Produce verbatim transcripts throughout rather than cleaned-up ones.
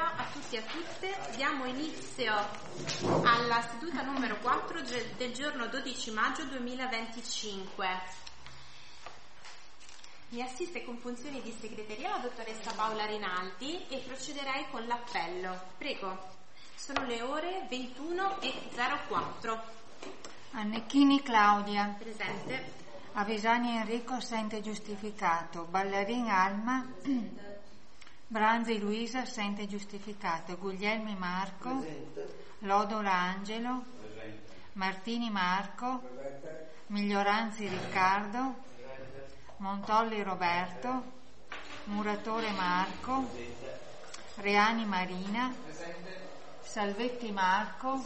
Buonasera a tutti e a tutte. Diamo inizio alla seduta numero quattro del giorno dodici maggio duemilaventicinque. Mi assiste con funzioni di segreteria la dottoressa Paola Rinaldi e procederei con l'appello. Prego. Sono le ore ventuno e zero quattro. Annecchini Claudia. Presente. Avisani Enrico, assente giustificato. Ballarin Alma. Branzi Luisa, assente giustificato. Guglielmi Marco. Presente. Lodola Angelo. Presente. Martini Marco. Presente. Miglioranzi Riccardo. Presente. Montolli Roberto. Muratore Marco. Presente. Reani Marina. Presente. Salvetti Marco.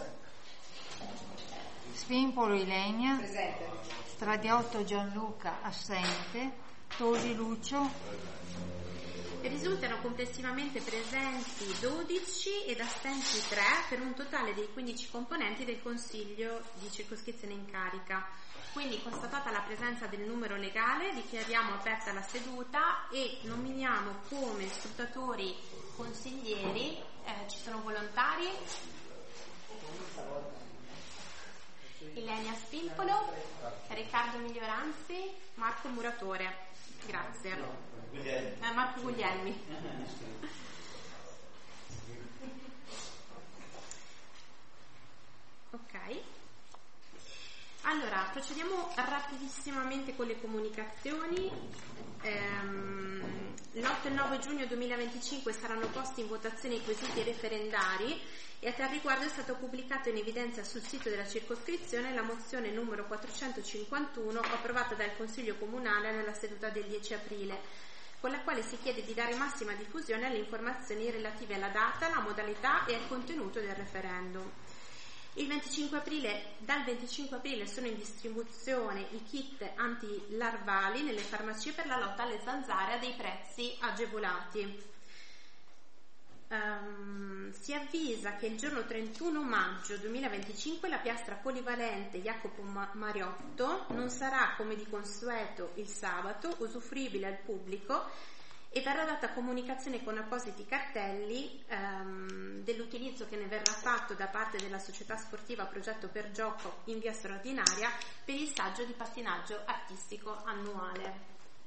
Sfimpolo Ilenia. Presente. Stradiotto Gianluca, assente. Tosi Lucio. Risultano complessivamente presenti dodici ed assenti tre per un totale dei quindici componenti del Consiglio di circoscrizione in carica. Quindi, constatata la presenza del numero legale, dichiariamo aperta la seduta e nominiamo come scrutatori consiglieri. Eh, ci sono volontari? Ilenia Spimpolo, Riccardo Miglioranzi, Marco Muratore. Grazie. Eh, Marco Guglielmi. Ok. Allora, procediamo rapidissimamente con le comunicazioni. Ehm, l'otto e il nove giugno duemilaventicinque saranno posti in votazione i quesiti referendari e a tal riguardo è stata pubblicata in evidenza sul sito della circoscrizione la mozione numero quattrocentocinquantuno approvata dal Consiglio Comunale nella seduta del dieci aprile, con la quale si chiede di dare massima diffusione alle informazioni relative alla data, alla modalità e al contenuto del referendum. Il venticinque aprile, dal venticinque aprile sono in distribuzione i kit antilarvali nelle farmacie per la lotta alle zanzare a dei prezzi agevolati. Um, si avvisa che il giorno trentuno maggio duemilaventicinque la piastra polivalente Jacopo Mariotto non sarà, come di consueto il sabato, usufruibile al pubblico e verrà data comunicazione con appositi cartelli um, dell'utilizzo che ne verrà fatto da parte della società sportiva Progetto per Gioco in via straordinaria per il saggio di pattinaggio artistico annuale.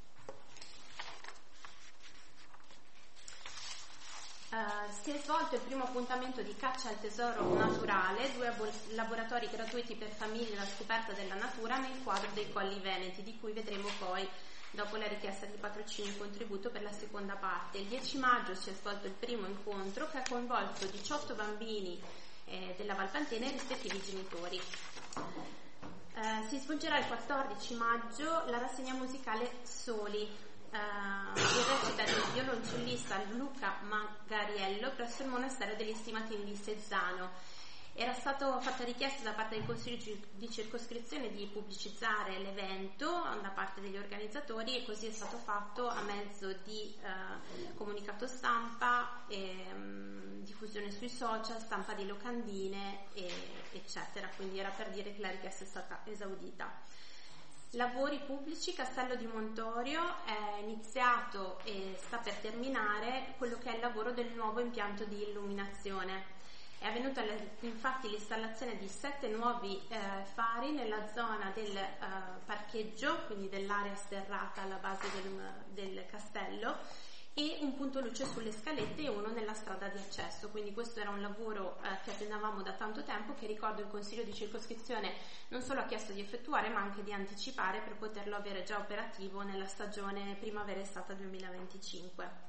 Uh, si è svolto il primo appuntamento di caccia al tesoro naturale, due abo- laboratori gratuiti per famiglie alla scoperta della natura nel quadro dei Colli Veneti, di cui vedremo poi dopo la richiesta di patrocinio e contributo per la seconda parte. Il dieci maggio si è svolto il primo incontro che ha coinvolto diciotto bambini eh, della Valpantena e i rispettivi genitori. Uh, si svolgerà il quattordici maggio la rassegna musicale Soli. Uh, il recita del violoncellista Luca Magariello presso il monastero degli Stimatini di Sezzano. Era stata fatta richiesta da parte del Consiglio di circoscrizione di pubblicizzare l'evento da parte degli organizzatori e così è stato fatto a mezzo di uh, comunicato stampa, e, um, diffusione sui social, stampa di locandine e, eccetera. Quindi era per dire che la richiesta è stata esaudita. Lavori pubblici, Castello di Montorio, è iniziato e sta per terminare quello che è il lavoro del nuovo impianto di illuminazione. È avvenuta infatti l'installazione di sette nuovi eh, fari nella zona del eh, parcheggio, quindi dell'area sterrata alla base del, del castello, e un punto luce sulle scalette e uno nella strada di accesso. Quindi questo era un lavoro eh, che attendavamo da tanto tempo, che ricordo il Consiglio di circoscrizione non solo ha chiesto di effettuare ma anche di anticipare per poterlo avere già operativo nella stagione primavera-estate duemilaventicinque.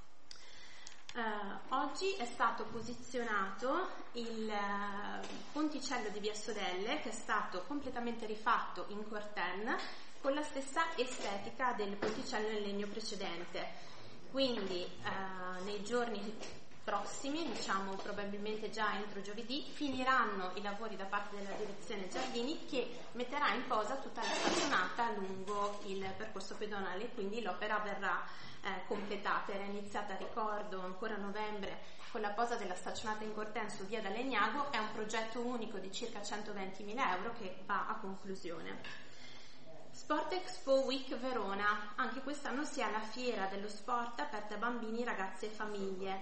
Uh, oggi è stato posizionato il uh, ponticello di Via Sodelle, che è stato completamente rifatto in corten con la stessa estetica del ponticello in legno precedente. Quindi uh, nei giorni prossimi, diciamo probabilmente già entro giovedì, finiranno i lavori da parte della direzione Giardini, che metterà in posa tutta la staccionata lungo il percorso pedonale, quindi l'opera verrà eh, completata. Era iniziata, ricordo, ancora a novembre con la posa della staccionata in corten su via D'Alegnago. È un progetto unico di circa centoventimila euro che va a conclusione. Sport Expo Week Verona, anche quest'anno si ha la fiera dello sport aperta a bambini, ragazzi e famiglie.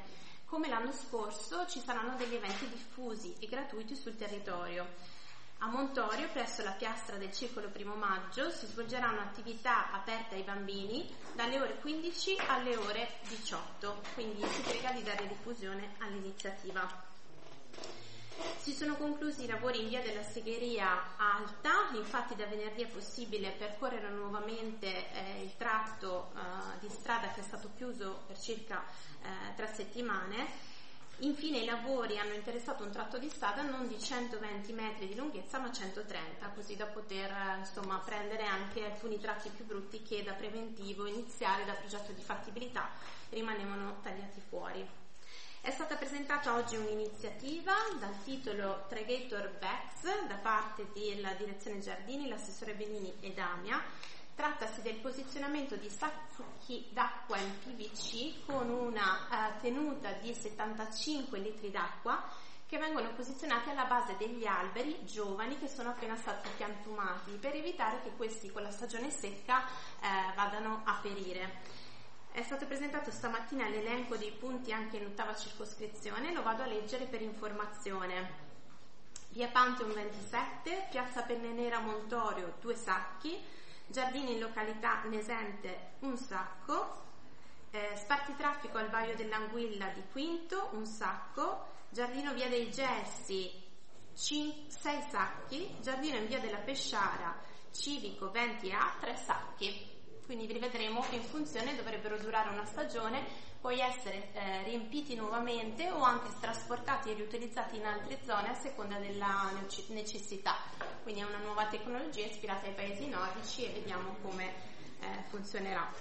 Come l'anno scorso ci saranno degli eventi diffusi e gratuiti sul territorio. A Montorio, presso la piastra del Circolo Primo Maggio, si svolgeranno attività aperte ai bambini dalle ore quindici alle ore diciotto, quindi si prega di dare diffusione all'iniziativa. Si sono conclusi i lavori in via della Segheria Alta, infatti da venerdì è possibile percorrere nuovamente eh, il tratto eh, di strada che è stato chiuso per circa eh, tre settimane. Infine i lavori hanno interessato un tratto di strada non di centoventi metri di lunghezza ma centotrenta, così da poter insomma prendere anche alcuni tratti più brutti che da preventivo iniziale, da progetto di fattibilità, rimanevano tagliati fuori. È stata presentata oggi un'iniziativa dal titolo Tragator Bags da parte della direzione Giardini, l'assessore Benini e Damia. Trattasi del posizionamento di sacchi d'acqua in P V C con una uh, tenuta di settantacinque litri d'acqua che vengono posizionati alla base degli alberi giovani che sono appena stati piantumati per evitare che questi con la stagione secca uh, vadano a perire. È stato presentato stamattina l'elenco dei punti anche in ottava circoscrizione, lo vado a leggere per informazione. Via Pantheon ventisette, Piazza Pennenera Montorio due sacchi, Giardini in località Nesente un sacco, eh, Spartitraffico al Vaio dell'Anguilla di Quinto un sacco, Giardino via dei Gessi sei sacchi, Giardino in via della Pesciara Civico venti A tre sacchi. Quindi vi rivedremo in funzione, dovrebbero durare una stagione, poi essere eh, riempiti nuovamente o anche trasportati e riutilizzati in altre zone a seconda della necessità. Quindi è una nuova tecnologia ispirata ai paesi nordici e vediamo come eh, funzionerà.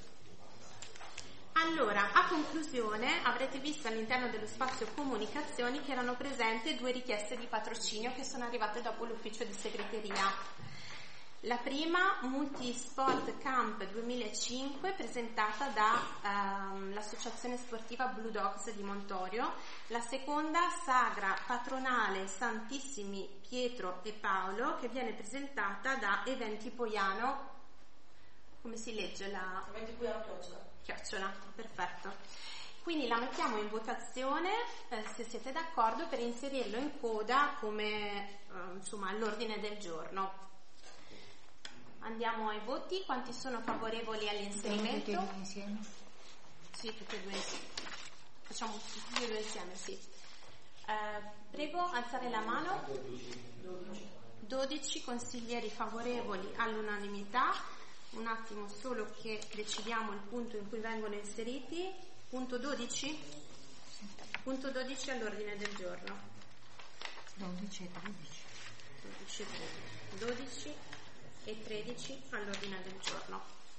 Allora, a conclusione avrete visto all'interno dello spazio comunicazioni che erano presenti due richieste di patrocinio che sono arrivate dopo l'ufficio di segreteria. La prima, Multisport Camp duemilacinque, presentata dall'Associazione um, Sportiva Blue Dogs di Montorio. La seconda, Sagra Patronale Santissimi Pietro e Paolo, che viene presentata da Eventi Poiano. Come si legge la... Eventi Poiano Chiocciola. Chiocciola, perfetto. Quindi la mettiamo in votazione, eh, se siete d'accordo, per inserirlo in coda come eh, insomma all'ordine del giorno. Andiamo ai voti. Quanti sono favorevoli all'inserimento? Tutti e due insieme? Sì, tutti e due insieme. Facciamo tutti e due insieme, sì. Eh, prego, alzare la mano. dodici consiglieri favorevoli all'unanimità. Un attimo solo che decidiamo il punto in cui vengono inseriti. Punto dodici? Punto dodici all'ordine del giorno. dodici e tredici. dodici e tredici. dodici e tredici all'ordine del giorno.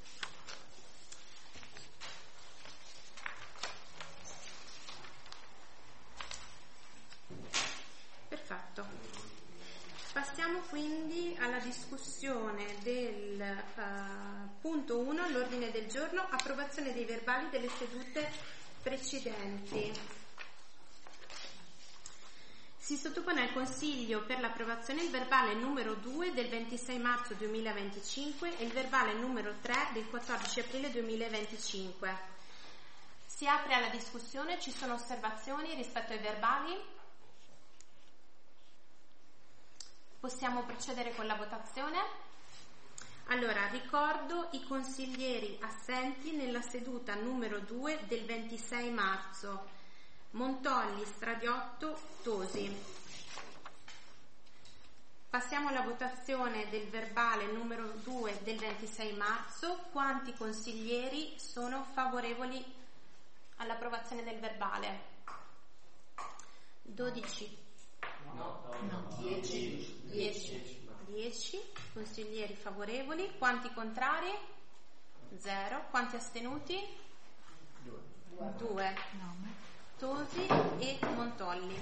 Perfetto. Passiamo quindi alla discussione del uh, punto uno all'ordine del giorno, approvazione dei verbali delle sedute precedenti. Si sottopone al Consiglio per l'approvazione il verbale numero due del ventisei marzo duemilaventicinque e il verbale numero tre del quattordici aprile duemilaventicinque. Si apre alla discussione, ci sono osservazioni rispetto ai verbali? Possiamo procedere con la votazione? Allora, ricordo i consiglieri assenti nella seduta numero due del ventisei marzo. Montolli, Stradiotto, Tosi. Passiamo alla votazione del verbale numero due del ventisei marzo. Quanti consiglieri sono favorevoli all'approvazione del verbale? dodici. No, no. dieci. dieci. dieci consiglieri favorevoli. Quanti contrari? zero. Quanti astenuti? due. due. Nome. Tosi e Montolli.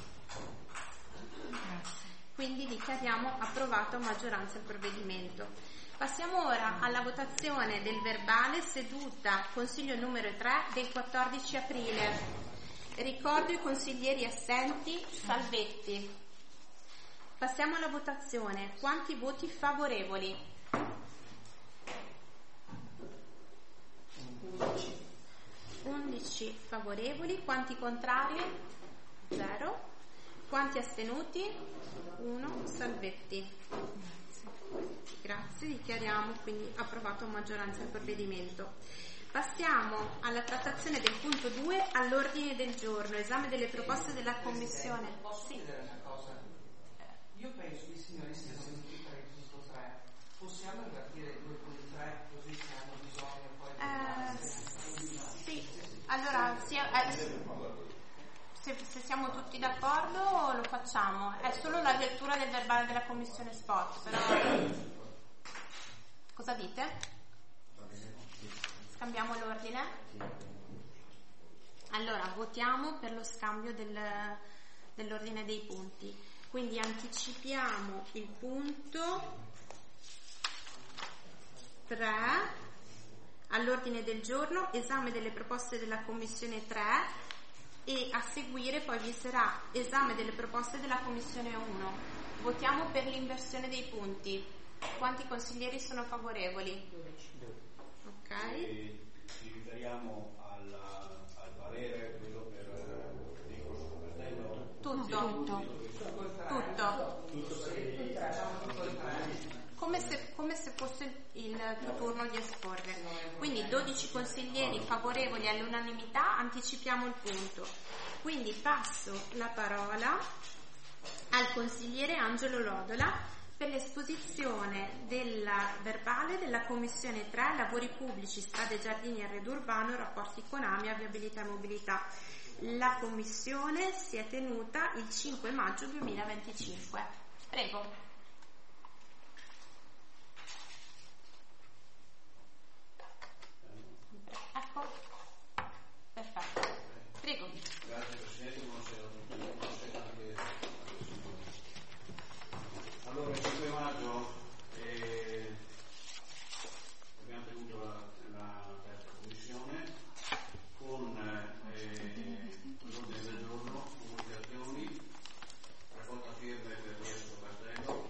Quindi dichiariamo approvato a maggioranza il provvedimento. Passiamo ora alla votazione del verbale seduta Consiglio numero tre del quattordici aprile. Ricordo i consiglieri assenti. Salvetti. Passiamo alla votazione. Quanti voti favorevoli? undici favorevoli. Quanti contrari? zero. Quanti astenuti? uno. Salvetti. Grazie, dichiariamo quindi approvato a maggioranza il provvedimento. Passiamo alla trattazione del punto due all'ordine del giorno, esame delle proposte della Commissione. Posso Sì. chiedere una cosa? Io penso che i signori siano venuti per il punto tre. Possiamo invertire il due punto tre così se hanno bisogno poi di Eh, sì, allora sì, eh, se, se siamo tutti d'accordo lo facciamo. È solo la lettura del verbale della Commissione Sport, però cosa dite? Scambiamo l'ordine? Allora, votiamo per lo scambio del, dell'ordine dei punti. Quindi anticipiamo il punto tre all'ordine del giorno, esame delle proposte della Commissione tre, e a seguire poi vi sarà esame delle proposte della Commissione uno. Votiamo per l'inversione dei punti. Quanti consiglieri sono favorevoli? Ok. E ci riferiamo alla, al parere, quello per il corso Castello? Tutto. Tutto. Tutto. Come se, come se fosse il, il turno di esporre. Quindi dodici consiglieri favorevoli all'unanimità, anticipiamo il punto. Quindi passo la parola al consigliere Angelo Lodola per l'esposizione della verbale della Commissione tre, lavori pubblici, strade, giardini, arredo urbano, rapporti con A M I, viabilità e mobilità. La Commissione si è tenuta il cinque maggio duemilaventicinque. Prego. Ecco. Perfetto. Prego. Grazie Presidente, buonasera a tutti. Buonasera anche a tutti. Allora, il cinque maggio eh, abbiamo tenuto la, la terza commissione con eh, l'ordine del giorno, comunicazioni, raccolta firme per Riesco Castello,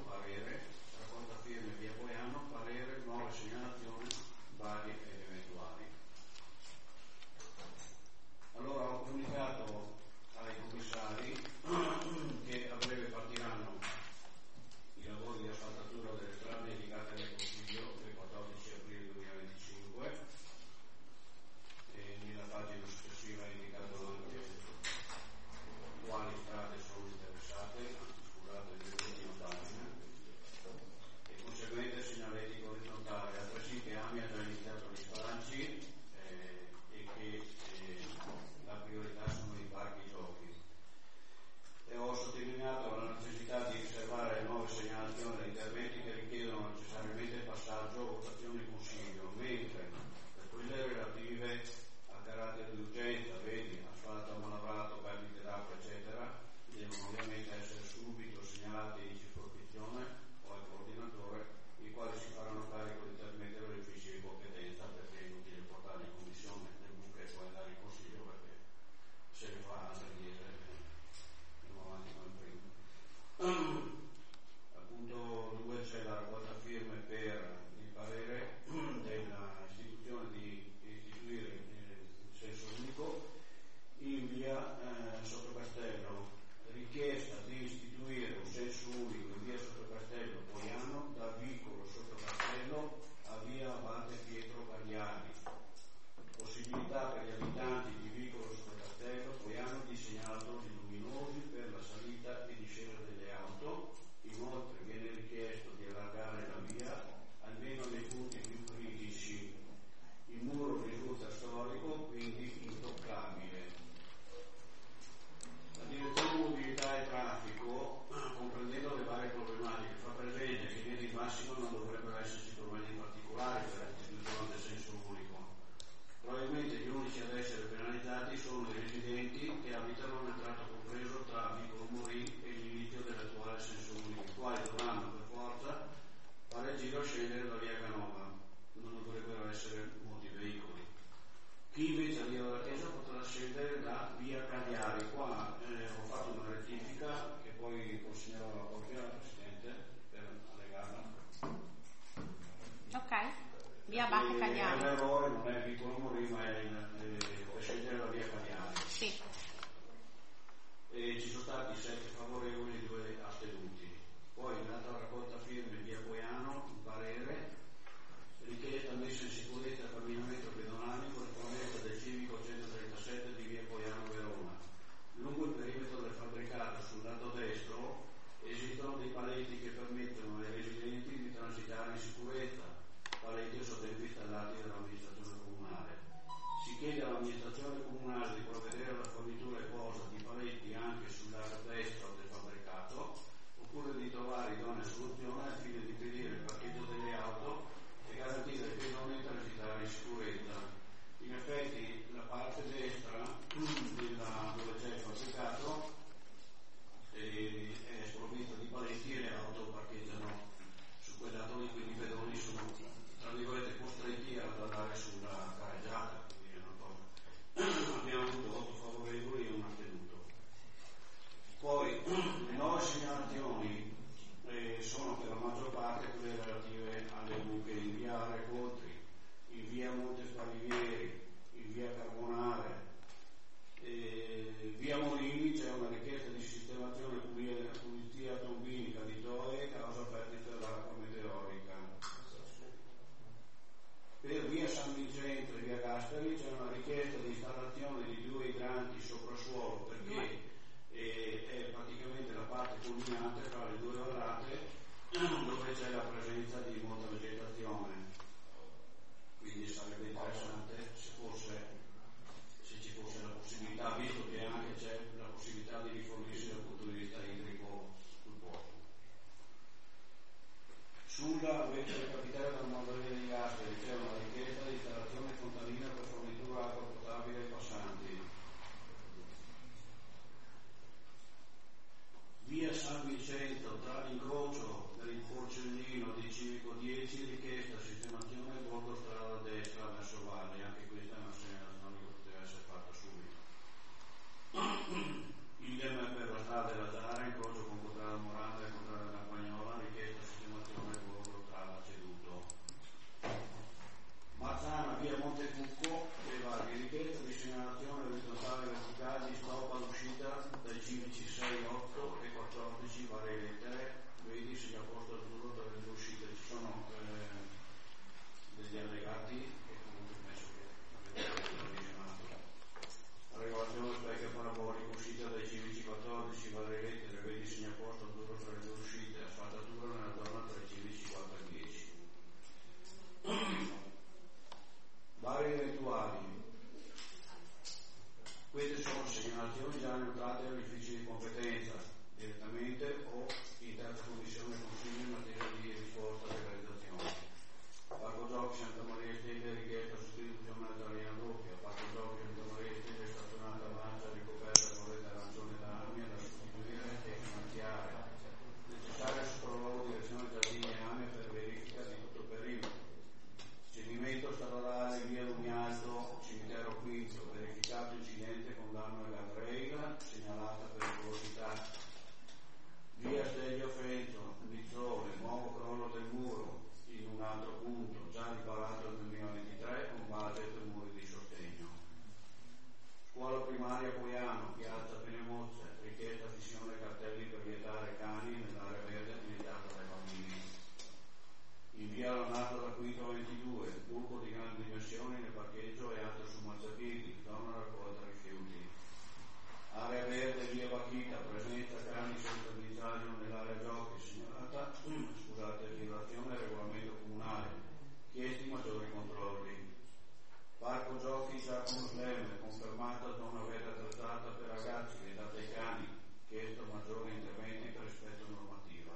Queste sono segnalazioni già annotate agli uffici di competenza, direttamente o in terza commissione consiglio in materia di risposta e realizzazione. Parco Giochi Santa Maria Stelle richiesta sostituzione della linea doppia. Parco Giochi Santa Maria Stelle stazionata marcia ricoperta con rete arancione da anni da sostituire e finanziare. Necessario sopralluogo direzione Giardini e Ame per verifica di tutto il perimetro. Seguimento stradale via Lumialto, cimitero Quinto, verificato incidente con danno ai guardrail, segnalata pericolosità. Via Stelvio Fento, Nizzole, nuovo crollo del muro in un altro punto, già riparato nel duemilaventitré con budget e muri di sostegno. Scuola primaria Poiano, piazza Penemozze, richiesta fissione cartelli per vietare cani nell'area verde utilizzata dai bambini. In via Leonardo da Quinto ventidue, buco di grandi dimensioni nel parcheggio e altro su marciapiedi, zona raccolta rifiuti. Area verde via Bacchita, presenza cani senza disagio nell'area giochi, segnalata, scusate, violazione del regolamento comunale, chiesti maggiori controlli. Parco giochi Giacomo Slemme, confermata zona verde attrezzata per ragazzi, vietata ai cani, chiesto maggiori interventi per rispetto normativa.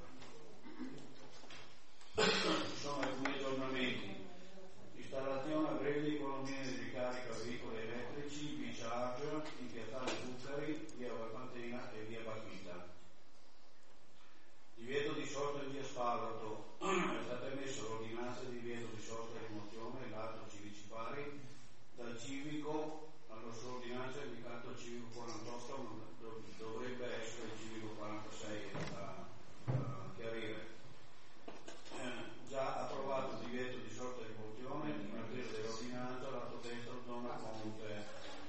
Ci sono alcuni aggiornamenti. Installazione a breve di colonnine di ricarica veicoli elettrici, B-Charge, in piazzale Zuccari, via Valpantina e via Bacchita. Divieto di sosta in via Spalato, è stata emessa l'ordinanza di divieto di sosta e rimozione dell'atto civici pari dal civico, alla sua ordinanza è indicato il civico quarantotto, ma dovrebbe essere il civico quarantasei da, da chiarire. Eh, già approvato il divieto di sosta e rimozione in attesa dell'ordinanza l'atto testo zona Conte.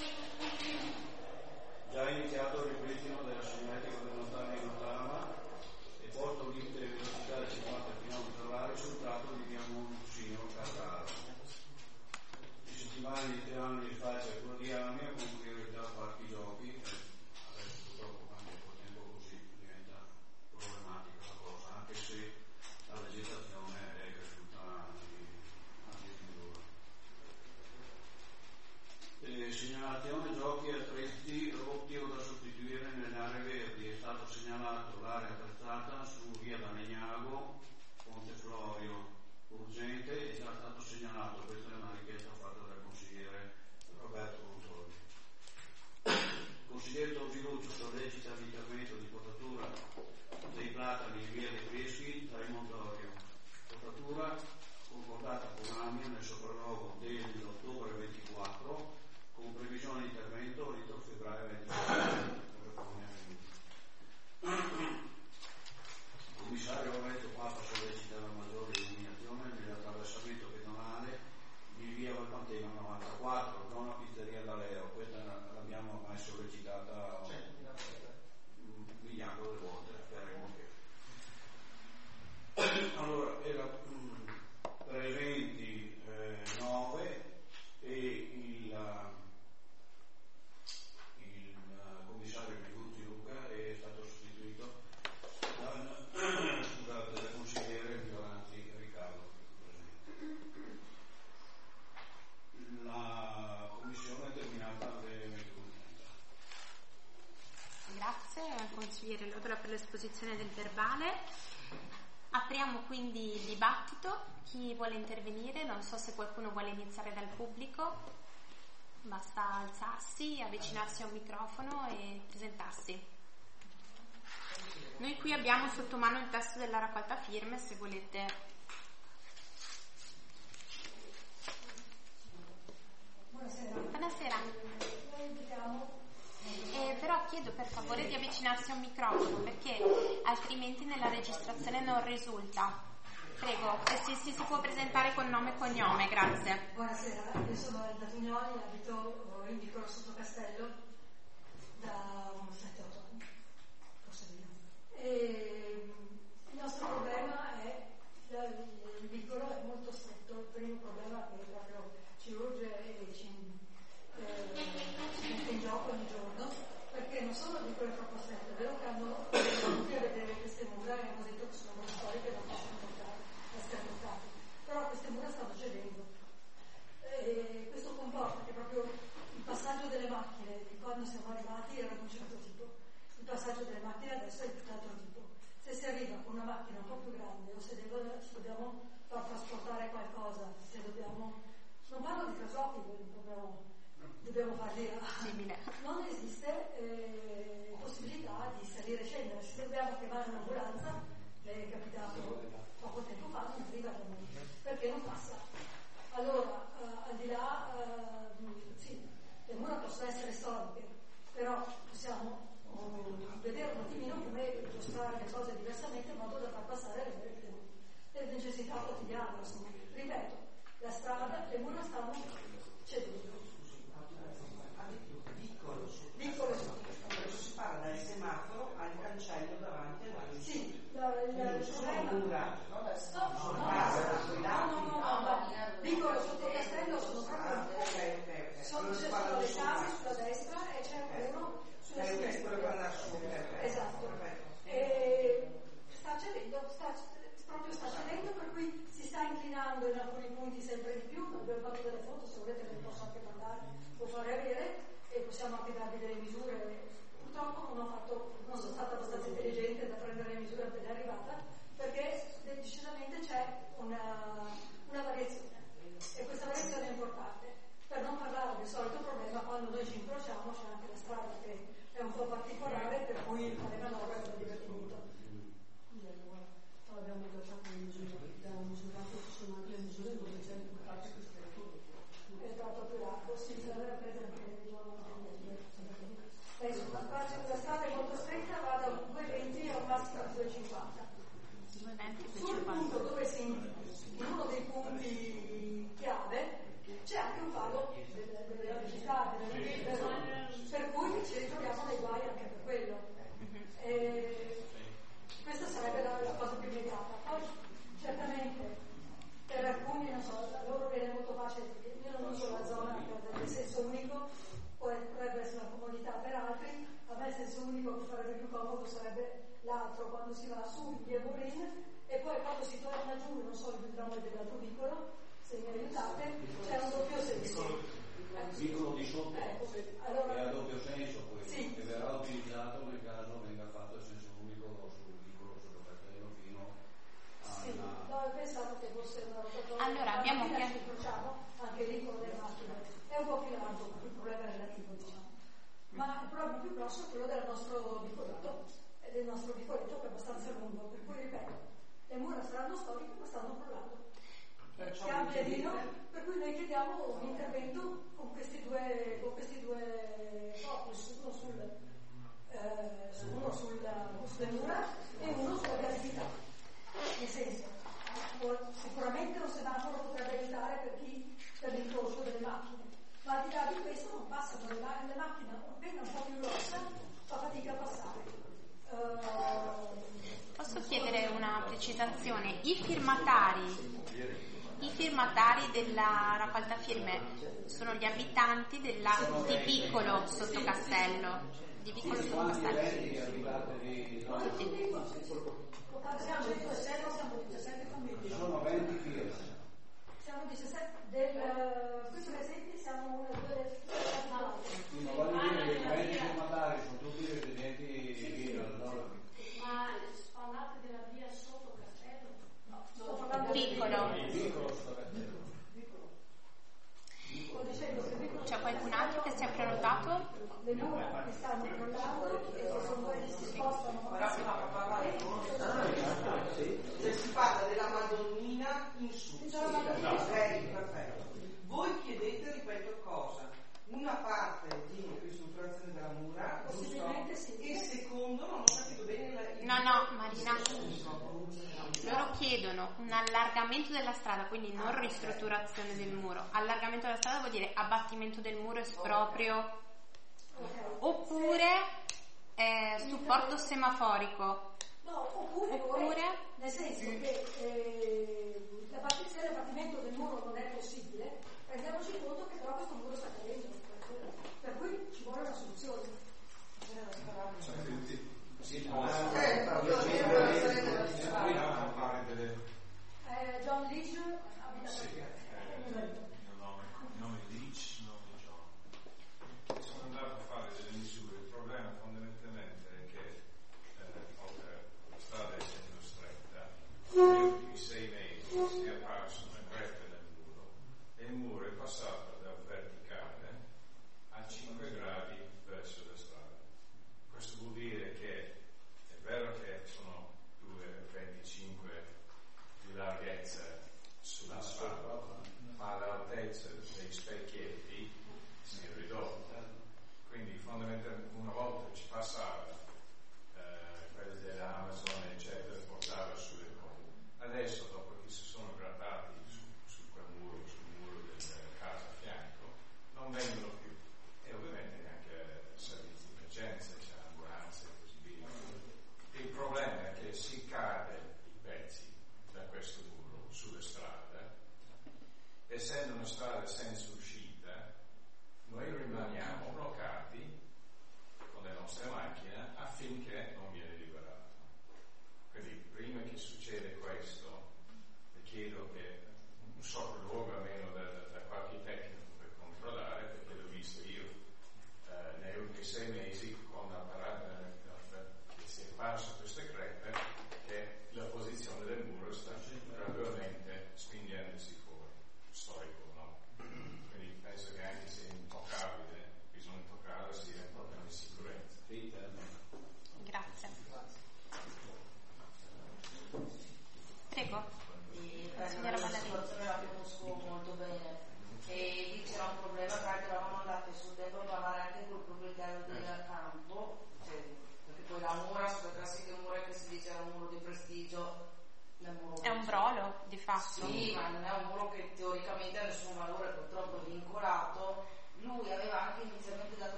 Già iniziato il ripristino della segnaletica del Nottama in Ottama e posto un limite di velocità di cinquanta chilometri all'ora sul tratto di via Monsussino Carraro. Le settimane inizieranno gli sfalci a quello di Amia con priorità parchi giochi. Adesso purtroppo anche col tempo così diventa problematica la cosa, anche se la vegetazione è cresciuta anche più dura. Eh, segnalazione giochi attrezzi rotti o da sostituire nelle aree verdi. È stato segnalato l'area attrezzata su via da Legnago, Ponte Florio, urgente, è già stato segnalato, questa è una richiesta fatta dal consigliere Roberto Controlli. Consigliere Torgiluccio sollecita l'intervento di potatura dei platani in via dei Peschi tra i Montorio. Potatura concordata con Amia nel sopralluogo dell'ottobre ventiquattro con previsione di intervento entro febbraio ventiquattro. Il commissario Lorenzo Papa sollecita la maggiore illuminazione nell'attraversamento pedonale di via Valpantena novantaquattro, zona Pizzeria Galeo. Questa l'abbiamo ormai sollecitata un miliardo delle volte, speriamo che. Allora, era tra i venti nove e il il commissario Migucci Luca è stato sostituito dal, scusate, dal consigliere Violanti Riccardo. La commissione è terminata alle ventuno. Grazie al consigliere Lodola per l'esposizione del verbale. Apriamo quindi il dibattito. Chi vuole intervenire? Non so se qualcuno vuole iniziare dal pubblico. Basta alzarsi, avvicinarsi a un microfono e presentarsi. Noi qui abbiamo sotto mano il testo della raccolta firme, se volete. Buonasera. Buonasera. Noi invitiamo. Eh, però chiedo per favore di avvicinarsi a un microfono perché altrimenti nella registrazione non risulta. Prego, e se si, si può presentare con nome e cognome, grazie. Buonasera, io sono Elda Vignoli, abito in Vicolo Sottocastello da sette otto anni, forse meno. E il nostro problema è, il vicolo è molto stretto, il primo problema che proprio ci urge e ci, eh, ci mette in gioco ogni giorno, perché non solo il vicolo è troppo stretto, è vero che hanno venuti a vedere queste mura e hanno detto che sono mura storiche non possono essere portati, però queste mura stanno cedendo e questo comporta che proprio il passaggio delle macchine, che quando siamo arrivati era di un certo tipo, il passaggio delle macchine adesso è di un altro tipo. Se si arriva con una macchina un po' più grande o se devo, ci dobbiamo far trasportare qualcosa, se dobbiamo, non parlo di traslochi, dobbiamo, dobbiamo farli a... non esiste eh, possibilità di salire e scendere, se dobbiamo chiamare un'ambulanza, è capitato poco tempo fa, non arriva da noi, perché non passa. Allora, eh, al di là, eh, sì, le mura possono essere storiche, però possiamo um, vedere un attimino come illustrare le cose diversamente in modo da far passare le, le, le necessità quotidiane. Insomma. Ripeto, la strada, le mura stanno cedendo. Piccolo, piccolo, adesso si parla dal semaforo al cancello davanti alla luce. Sì, la, la, il problema. Mura. No, no, no, no, no, piccolo sotto castello sono proprio ok, ok, sono sono le case sulla destra e c'è uno sulla sinistra. Esatto. E sta cedendo, sta, proprio sta cedendo, per cui si sta inclinando in alcuni punti sempre di più. Abbiamo fatto delle foto, se volete le posso anche mandare o fare avere e possiamo anche darvi delle misure. Purtroppo non ho fatto, non sono stata abbastanza intelligente da prendere le misure appena arrivata, perché decisamente c'è una, una variazione e questa variazione è importante, per non parlare del solito problema quando noi ci incrociamo. C'è anche la strada che è un po' particolare, per cui fare manovra è un divertimento. Poi abbiamo lasciato le misure, abbiamo misurato, ci sono anche le misure dove c'è importante questo è troppo più largo, sì, se l'aveva presa anche nel adesso la strada è molto stretta, va da un due venti a un massimo di due cinquanta. Sul punto dove si in uno dei punti chiave c'è anche un fallo delle velocità, per cui ci ritroviamo nei guai anche per quello. E questa sarebbe la, la cosa più immediata. Poi certamente per alcuni, non so, a loro viene molto facile, perché io non uso la zona del senso unico, potrebbe essere una comodità per altri. A me il senso unico che farebbe più comodo sarebbe l'altro, quando si va su in via Burin e poi quando si torna giù, non so, il nome dell'altro vicolo, se mi aiutate, c'è un doppio senso. Il vicolo di sotto ecco, allora, è a doppio senso quello, sì, che verrà utilizzato nel caso venga fatto il senso unico sul vicolo sotto castello fino a... Sì, no, pensavo che fosse una cosa. Allora, abbiamo che che... ci incrociamo anche lì con le macchine. È un po' più largo, il problema è relativo, diciamo. Ma il problema più grosso è quello del nostro vicoletto, e del nostro vicoletto che è abbastanza lungo, per cui ripeto, le mura saranno storiche ma stanno crollando. Che ha un piedino, per cui noi chiediamo un intervento con questi due, con questi due focus, uno sul eh, uno sul, sulle mura e uno sulla viabilità. Nel senso, sicuramente un semaforo potrebbe aiutare per chi per l'incrocio delle macchine, ma al di là di questo non passano le, le macchine, appena un po' più grossa fa fatica a passare. Uh, Posso chiedere una precisazione? I firmatari i firmatari della raccolta firme sono gli abitanti della, di Vicolo sotto Castello, di Vicolo sotto Castello. Siamo diciassette, siamo diciassette famiglie. Sono venti firme. Siamo diciassette, del, qui presenti siamo una due sì, ma voglio dire che i venti firmatari sono tutti residenti di Villa, no? Ma parlate della via sotto Castello? No, sto parlando Piccolo. Piccolo sotto Castello. C'è qualcun altro che si è prenotato? Le mura che stanno crollando e che sono quelli che si spostano. Se si parla della Madonnina in su. Ok, perfetto. Voi chiedete, ripeto, cosa? Una parte di ristrutturazione della mura, possibilmente sì. E secondo, non ho capito bene la... No, no, Marina. Loro chiedono un allargamento della strada, quindi non ristrutturazione del muro. Allargamento della strada vuol dire abbattimento del muro, esproprio, oppure eh, supporto semaforico. No, oppure, oppure nel senso che eh, la part- se l'abbattimento del muro non è possibile, rendiamoci conto che però questo muro sta cadendo, per cui ci vuole una soluzione. Eh, John Leach abita sì, per il nome di Leach, nome di John.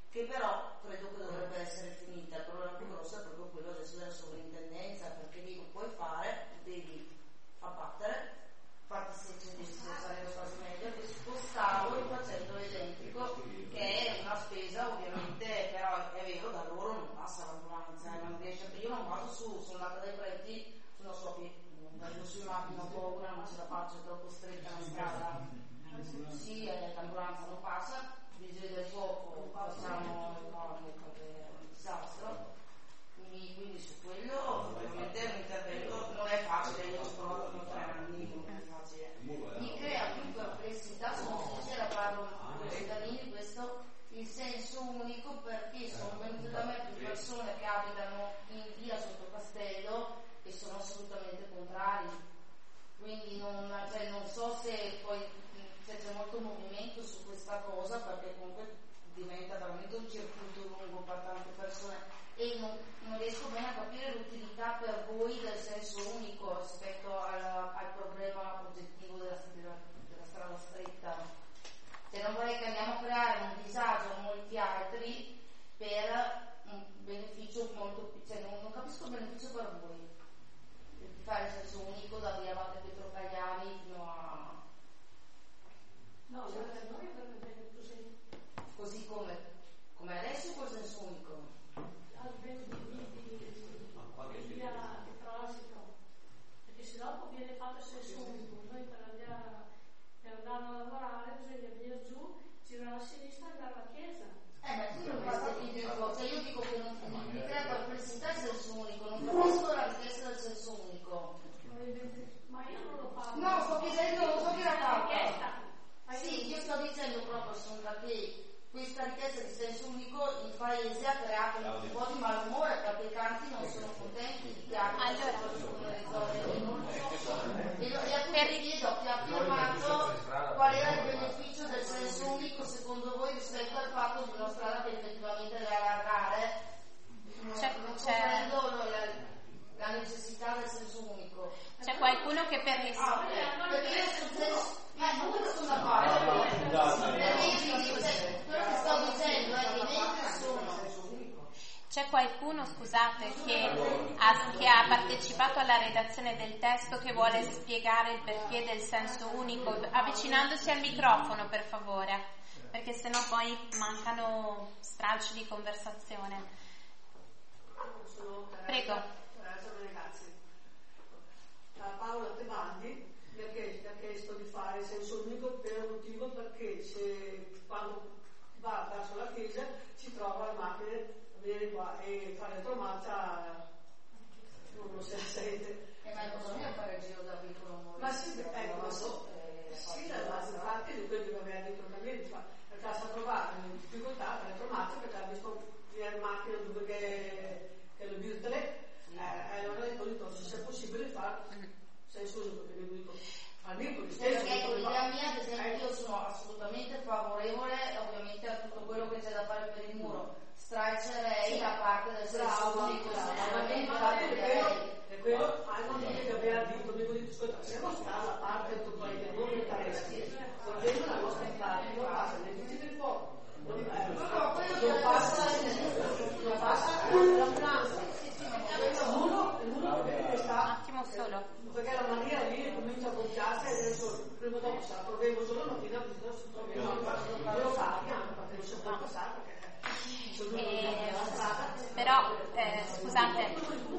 che però credo che dovrebbe essere finita. Il problema più grosso è proprio quello adesso della sovrintendenza, perché dico, puoi fare, devi abbattere, farti sarebbe quasi meglio che spostarlo facendo l'elettrico, che è una spesa ovviamente, però è vero, da loro non passa l'ambulanza, eh, non riesce, io non vado su, sono andata dai preti, non so che vengo su in macchina, ho paura, non ce la faccio, è troppo stretta la strada, sì, eh, l'ambulanza non passa, vigili del fuoco facciamo enorme perché è un disastro, quindi, quindi su quello ovviamente è un intervento, non è facile, io ci ho provato per tre anni, non è facile. Mi crea più perplessità, sono sincera, parlo con i cittadini, questo il senso unico, perché sono venute da me più persone che abitano in via Sottocastello e sono assolutamente contrari, quindi non, cioè, non so se poi se c'è molto movimento su questa cosa, perché comunque diventa veramente un circuito lungo per tante persone e non, non riesco bene a capire l'utilità per voi del senso unico rispetto al, al problema oggettivo della, della, della strada stretta. Cioè non vorrei che andiamo a creare un disagio a molti altri per un beneficio molto, cioè non, non capisco il beneficio per voi di fare il senso unico da via Abate Pietro Cagliari fino a no, per noi è proprio così. Così come come adesso col senso unico A livello di, di, di, di via di transito, perché se dopo viene fatto il senso unico, noi per andare, per andare a lavorare bisogna venire giù, girare a sinistra e andare alla chiesa. Eh ma tu non fate che dico, cioè io dico che non mi crea perplessità il senso unico, non capisco la richiesta del senso unico. Ma io non lo faccio. No, sto chiedendo, non so chi l'ha fatta. Sì, io sto dicendo proprio Sondra che questa richiesta di senso unico in paese ha creato un po' di malumore, perché i canti non sono contenti di chiamare allora, nelle zone non e, lo, e a cui chiedo chi ha firmato qual era il beneficio del senso unico secondo voi rispetto al fatto di una strada che effettivamente deve allargare, c'è, non c'è, comprendo la, la necessità del senso unico. c'è qualcuno che per ris- Ah, perché io sul senso eh, non sono d'accordo, perché io ti dico, cioè, quello che sto dicendo è che mentre sono c'è qualcuno, scusate, che ha, che ha partecipato alla redazione del testo, che vuole spiegare il perché del senso unico, avvicinandosi al microfono per favore, perché sennò poi mancano stralci di conversazione. Prego. Ragazzi, Paola Tebaldi mi ha chiesto di fare il senso unico per un motivo, perché se quando va verso la chiesa si trova le macchine venire qua e fare retromarcia non lo sente. E ma non bisogna fare il giro da piccolo. Ma sì, ecco, ma so, eh, sì, la parte di quello che aveva detto Camille, perché si è trovato in difficoltà per retromarcia, perché ha visto le macchine dove che, che lo buttare, sì. eh, allora ho detto se sia possibile fare senso unico, perché lui dico almeno di stesso. Perché ecco, l'idea mia, ad esempio, io sono assolutamente favorevole ovviamente a tutto quello che c'è da fare per il muro. Stralcerei la parte del senso unico, sicuramente la toglierei. E quello anche che aveva detto, mi detto, ascolta, se non sta la parte del tuo paese, non mi interessa, facendo la nostra parte, non passa nei vigili del fuoco, non passa non passa l'ambulanza. Uno, uno che sta Un attimo solo. perché la Maria lì comincia a gonfiarsi e adesso prima o dopo sarà provevo solo la mattina, lo fa anche perché non si può passare perché Eh, però eh, scusate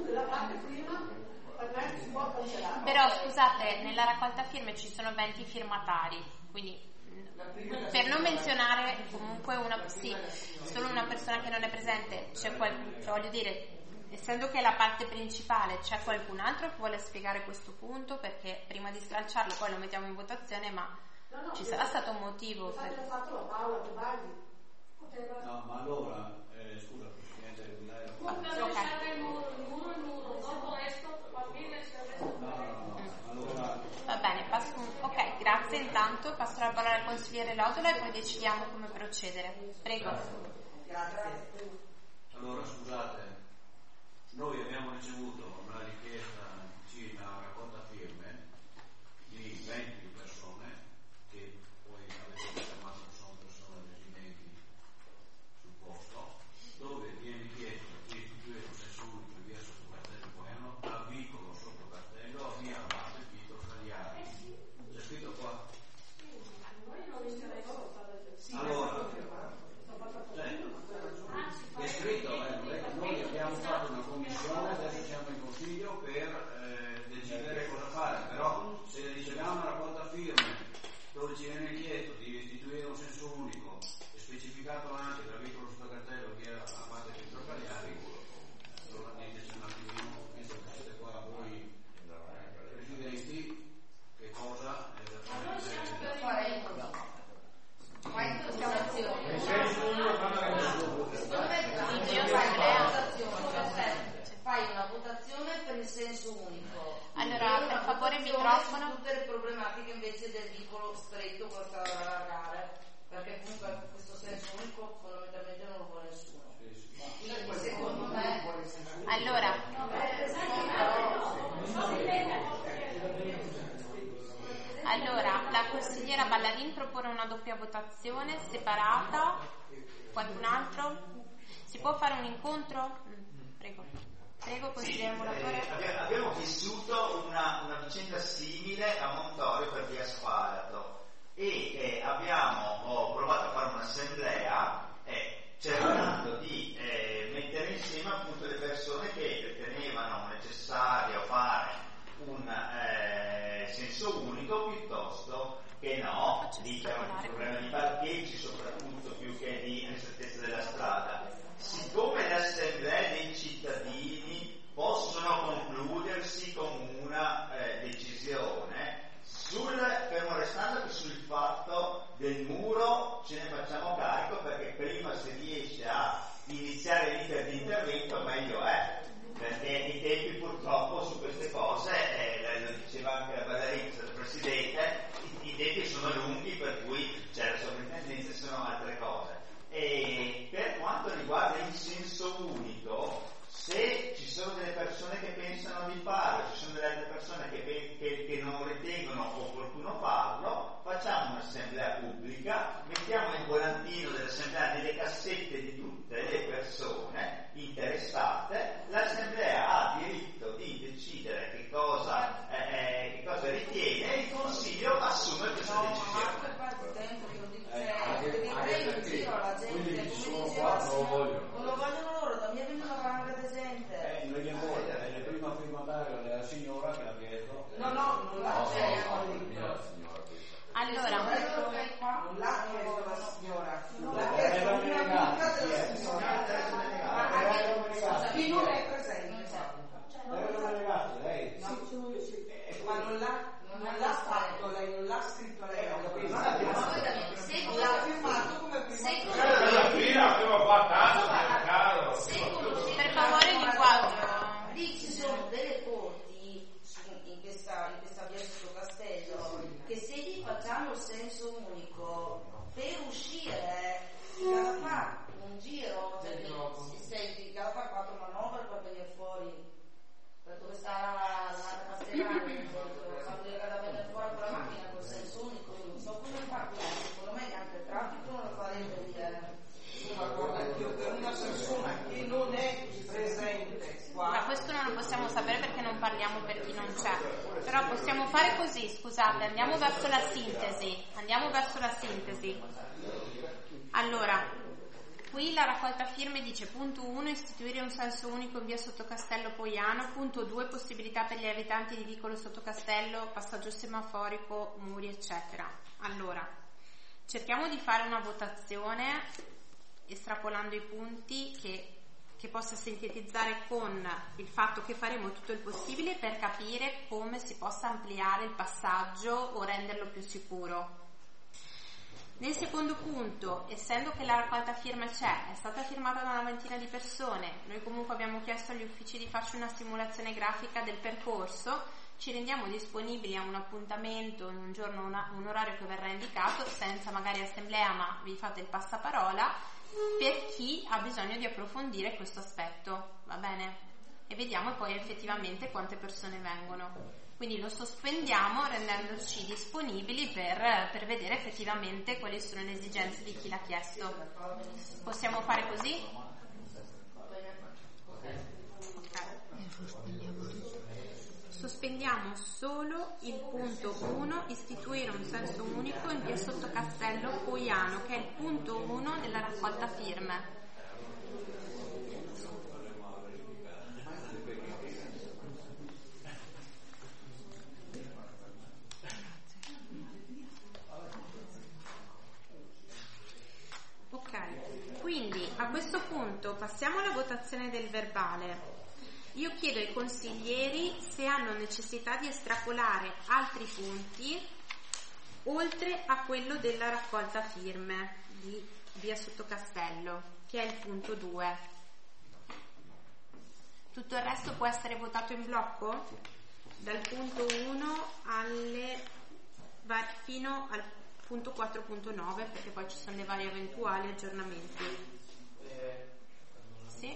però scusate nella raccolta firme ci sono venti firmatari, quindi per non menzionare comunque una, sì, solo una persona che non è presente, c'è qual, cioè, voglio dire, essendo che è la parte principale, c'è qualcun altro che vuole spiegare questo punto, perché prima di stralciarlo poi lo mettiamo in votazione, ma no, no, ci sarà stato un motivo per... fatto la Paola Tebaldi. No, ma allora, eh, scusa Presidente, lei la fa. Dobbiamo lasciare il muro, il muro, il muro, dopo questo, va bene, se adesso... No, no, no, allora... Va bene, passo, ok, grazie, intanto passo la parola al consigliere Lodola e poi decidiamo come procedere. Prego. Grazie. Allora, scusate, noi abbiamo ricevuto una richiesta, sì, una raccolta firme di venti persone, che poi avete confermato che sono persone residenti sul posto, microfono. Su tutte le problematiche invece del vicolo stretto, quello da allargare, perché comunque questo senso unico fondamentalmente non lo vuole nessuno. Quindi secondo me allora allora la consigliera Ballarin propone una doppia votazione separata. Qualcun altro? Si può fare un incontro? Prego. Prego, consigliere Muratore. Eh, abbiamo, abbiamo vissuto una, una vicenda simile a Montorio per via Spalato e eh, abbiamo oh, provato a fare un'assemblea eh, cercando di eh, mettere insieme appunto le persone che ritenevano necessario fare un eh, senso unico piuttosto che no, diciamo il problema di parcheggi soprattutto più che di inesattezza della strada. Siccome le assemblee dei cittadini possono concludersi con una eh, decisione, sul, fermo restando che sul fatto del muro ce ne facciamo carico, perché prima si riesce a iniziare l'iter di intervento meglio è, perché i tempi purtroppo su queste cose, eh, lo diceva anche la Ballarin, il Presidente, i, i tempi sono lunghi, per cui c'è la sovrintendenza e sono altre cose. E per quanto riguarda il senso unico, se ci sono delle persone che pensano di farlo, ci sono delle altre persone che, che, che non ritengono opportuno farlo, facciamo un'assemblea pubblica, mettiamo il volantino dell'assemblea nelle cassette di tutte le persone interessate, l'assemblea ha diritto di decidere che cosa, eh, che cosa ritiene e il consiglio assume questa decisione. Quindi ci sono qua, non lo vogliono. Non lo vogliono loro, da me vengono una valanga di gente. Eh, non gli importa, è la prima firmataria della signora che l'ha chiesto. No, no, non l'ha chiesto. Allora, non l'ha chiesto la signora, l'ha chiesto un'amica della signora. Chi non è presente? Lei. Ma non l'ha non l'ha fatto lei, non l'ha scritto lei, l'ha firmato come prima. per favore l'inquadro. Lì ci sono delle corti in questa, in questa via sotto Castello che se gli facciamo il senso unico per uscire si deve fare un giro, cioè si senti che fa quattro manovre per venire fuori per dove sta la, la Castellana, quando deve venire fuori con la macchina col senso unico, non so come fa, secondo me neanche il traffico non lo farebbe dire. Ma guarda, io per una persona che non è presente qua. Ma questo non lo possiamo sapere perché non parliamo per chi non c'è. Però possiamo fare così, scusate, andiamo verso la sintesi. Andiamo verso la sintesi. Allora, qui la raccolta firme dice punto uno, istituire un senso unico in via Sottocastello Poiano, punto due, possibilità per gli abitanti di Vicolo Sottocastello, passaggio semaforico, muri, eccetera. Allora, cerchiamo di fare una votazione estrapolando i punti che, che possa sintetizzare con il fatto che faremo tutto il possibile per capire come si possa ampliare il passaggio o renderlo più sicuro. Nel secondo punto, essendo che la raccolta firme c'è, è stata firmata da una ventina di persone, noi comunque abbiamo chiesto agli uffici di farci una simulazione grafica del percorso, ci rendiamo disponibili a un appuntamento in un giorno, una, un orario che verrà indicato, senza magari assemblea, ma vi fate il passaparola, per chi ha bisogno di approfondire questo aspetto, va bene? E vediamo poi effettivamente quante persone vengono. Quindi lo sospendiamo rendendoci disponibili per, per vedere effettivamente quali sono le esigenze di chi l'ha chiesto. Possiamo fare così? Sospendiamo solo il punto uno, istituire un senso unico in via Sottocastello Poiano, che è il punto uno della raccolta firme. Ok, quindi a questo punto passiamo alla votazione del verbale. Io chiedo ai consiglieri se hanno necessità di estrapolare altri punti oltre a quello della raccolta firme di via Sottocastello, che è il punto due. Tutto il resto può essere votato in blocco? Dal punto uno fino al punto quattro punto nove, perché poi ci sono le vari eventuali aggiornamenti. Sì?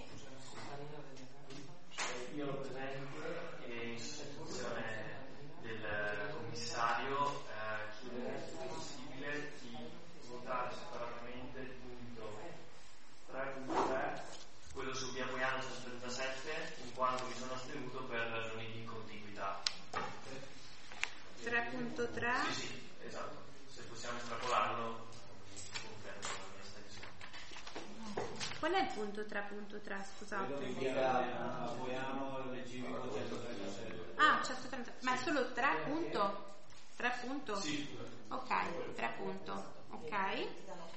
Io lo presento e in sostituzione del commissario eh, chiederei se è possibile di votare separatamente il punto tre punto tre, quello su via Boiano centotrentasette, in quanto mi sono astenuto per ragioni di contiguità. tre punto tre? Sì, sì, esatto. Se possiamo estrapolarlo, confermo la mia astensione. Qual è il punto tre punto tre, scusate? A Boiano del civico centotrentasette. Ah, centotrentasette. Ma è solo tre punto? tre punto? Sì. Ok, tre punto. Ok.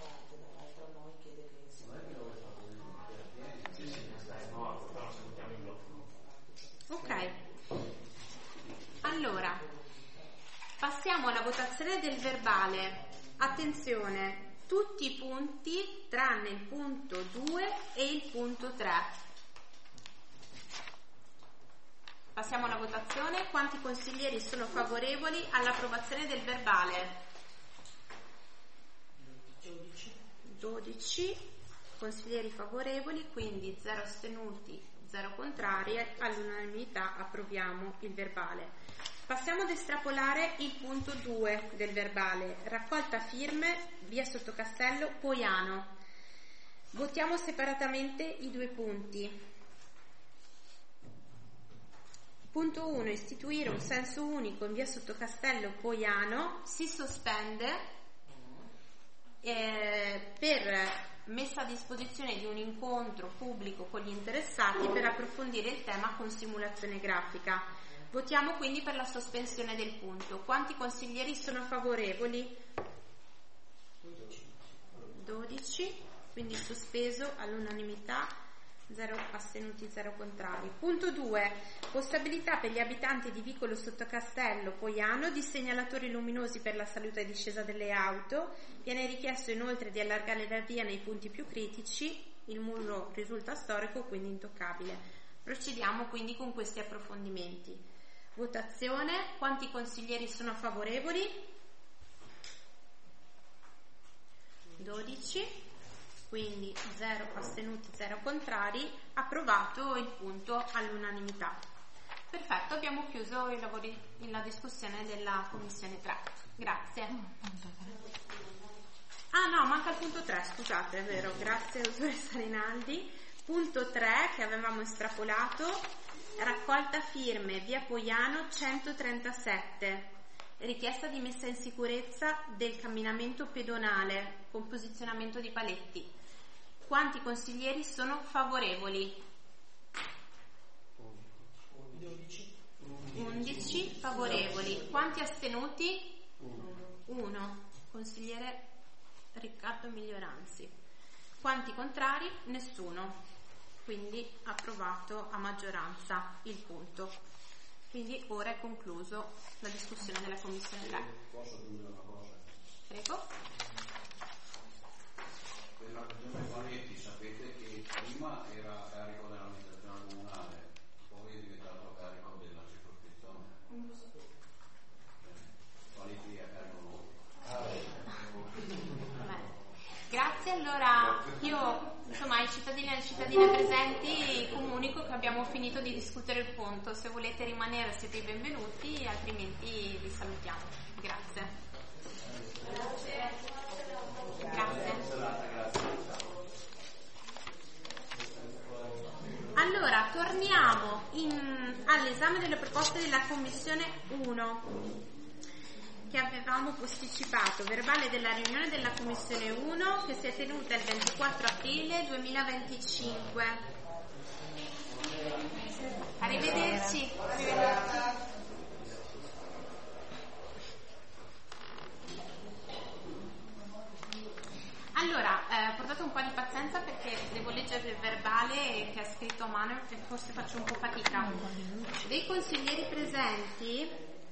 Ok. Allora, passiamo alla votazione del verbale. Attenzione, tutti i punti tranne il punto due e il punto tre. Passiamo alla votazione. Quanti consiglieri sono favorevoli all'approvazione del verbale? dodici consiglieri favorevoli, quindi zero astenuti, zero contrari. All'unanimità approviamo il verbale. Passiamo ad estrapolare il punto due del verbale. Raccolta firme, via Sottocastello, Poiano. Votiamo separatamente i due punti. Punto uno, istituire un senso unico in via Sottocastello Poiano, si sospende eh, per messa a disposizione di un incontro pubblico con gli interessati per approfondire il tema con simulazione grafica. Votiamo quindi per la sospensione del punto. Quanti consiglieri sono favorevoli? dodici, quindi sospeso all'unanimità, zero astenuti, zero contrari. Punto due. Possibilità per gli abitanti di Vicolo Sottocastello Poiano di segnalatori luminosi per la salute e discesa delle auto. Viene richiesto inoltre di allargare la via nei punti più critici. Il muro risulta storico, quindi intoccabile. Procediamo quindi con questi approfondimenti. Votazione. Quanti consiglieri sono favorevoli? dodici, quindi zero astenuti, zero contrari. Approvato il punto all'unanimità. Perfetto, abbiamo chiuso i lavori, la discussione della commissione tre. Grazie. Ah no, manca il punto tre, scusate, è vero, grazie dottoressa Rinaldi. Punto tre che avevamo estrapolato, raccolta firme via Poiano centotrentasette, richiesta di messa in sicurezza del camminamento pedonale con posizionamento di paletti. Quanti consiglieri sono favorevoli? undici favorevoli. Quanti astenuti? uno. Consigliere Riccardo Miglioranzi. Quanti contrari? Nessuno. Quindi approvato a maggioranza il punto. Quindi ora è concluso la discussione della Commissione tre. Posso aggiungere una cosa? Prego. Per la questione dei paletti sapete che prima era a carico dell'amministrazione comunale, poi è diventato a carico della circoscrizione. Paletti a carico Vabbè. Grazie, allora io insomma ai cittadini e alle cittadine presenti comunico che abbiamo finito di discutere il punto. Se volete rimanere siete i benvenuti, altrimenti vi salutiamo. Grazie. Grazie. Grazie. Allora, torniamo in, all'esame delle proposte della Commissione uno che avevamo posticipato, verbale della riunione della Commissione uno che si è tenuta il ventiquattro aprile duemilaventicinque. Arrivederci. Arrivederci. Allora, eh, portate un po' di pazienza perché devo leggere il verbale che è scritto a mano e forse faccio un po' fatica. Dei consiglieri presenti,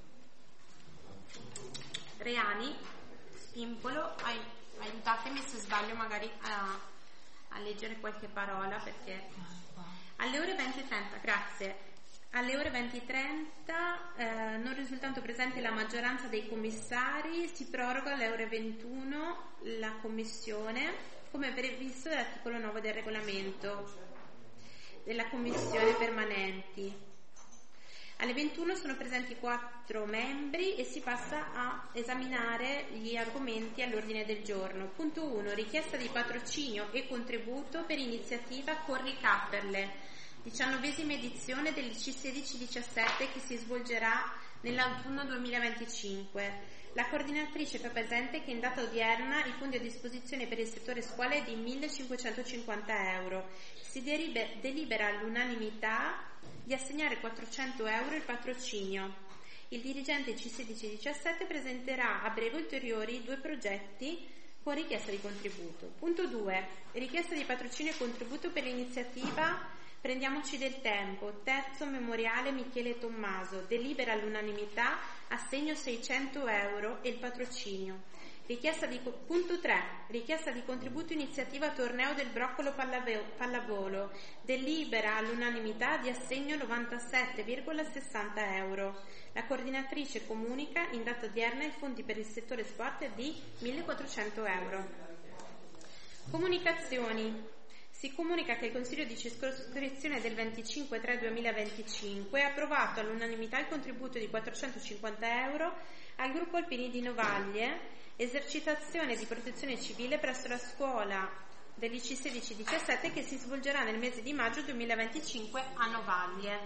Reani, Spimpolo, ai, aiutatemi se sbaglio magari a, a leggere qualche parola perché alle ore venti e trenta, grazie. Alle ore venti e trenta, eh, non risultando presente la maggioranza dei commissari, si proroga alle ore ventuno la commissione, come previsto dall'articolo nove del regolamento della commissione permanenti. Alle ventuno sono presenti quattro membri e si passa a esaminare gli argomenti all'ordine del giorno. Punto uno. Richiesta di patrocinio e contributo per iniziativa Corri Capperle, diciannovesima edizione dell'I C sedici diciassette, che si svolgerà nell'autunno duemilaventicinque. La coordinatrice fa presente che in data odierna il fondo a disposizione per il settore scuola è di millecinquecentocinquanta euro. Si deribe, delibera all'unanimità di assegnare quattrocento euro il patrocinio. Il dirigente I C sedici diciassette presenterà a breve ulteriori due progetti con richiesta di contributo. Punto due. Richiesta di patrocinio e contributo per l'iniziativa Prendiamoci del tempo, terzo memoriale Michele Tommaso, delibera all'unanimità, assegno seicento euro e il patrocinio. Richiesta di, punto tre. Richiesta di contributo iniziativa Torneo del Broccolo Pallavolo, delibera all'unanimità di assegno novantasette virgola sessanta euro. La coordinatrice comunica in data odierna i fondi per il settore sport di millequattrocento euro. Comunicazioni. Si comunica che il Consiglio di circoscrizione del venticinque tre duemilaventicinque ha approvato all'unanimità il contributo di quattrocentocinquanta euro al gruppo Alpini di Novaglie, esercitazione di protezione civile presso la scuola dell'I C sedici diciassette, che si svolgerà nel mese di maggio duemilaventicinque a Novaglie.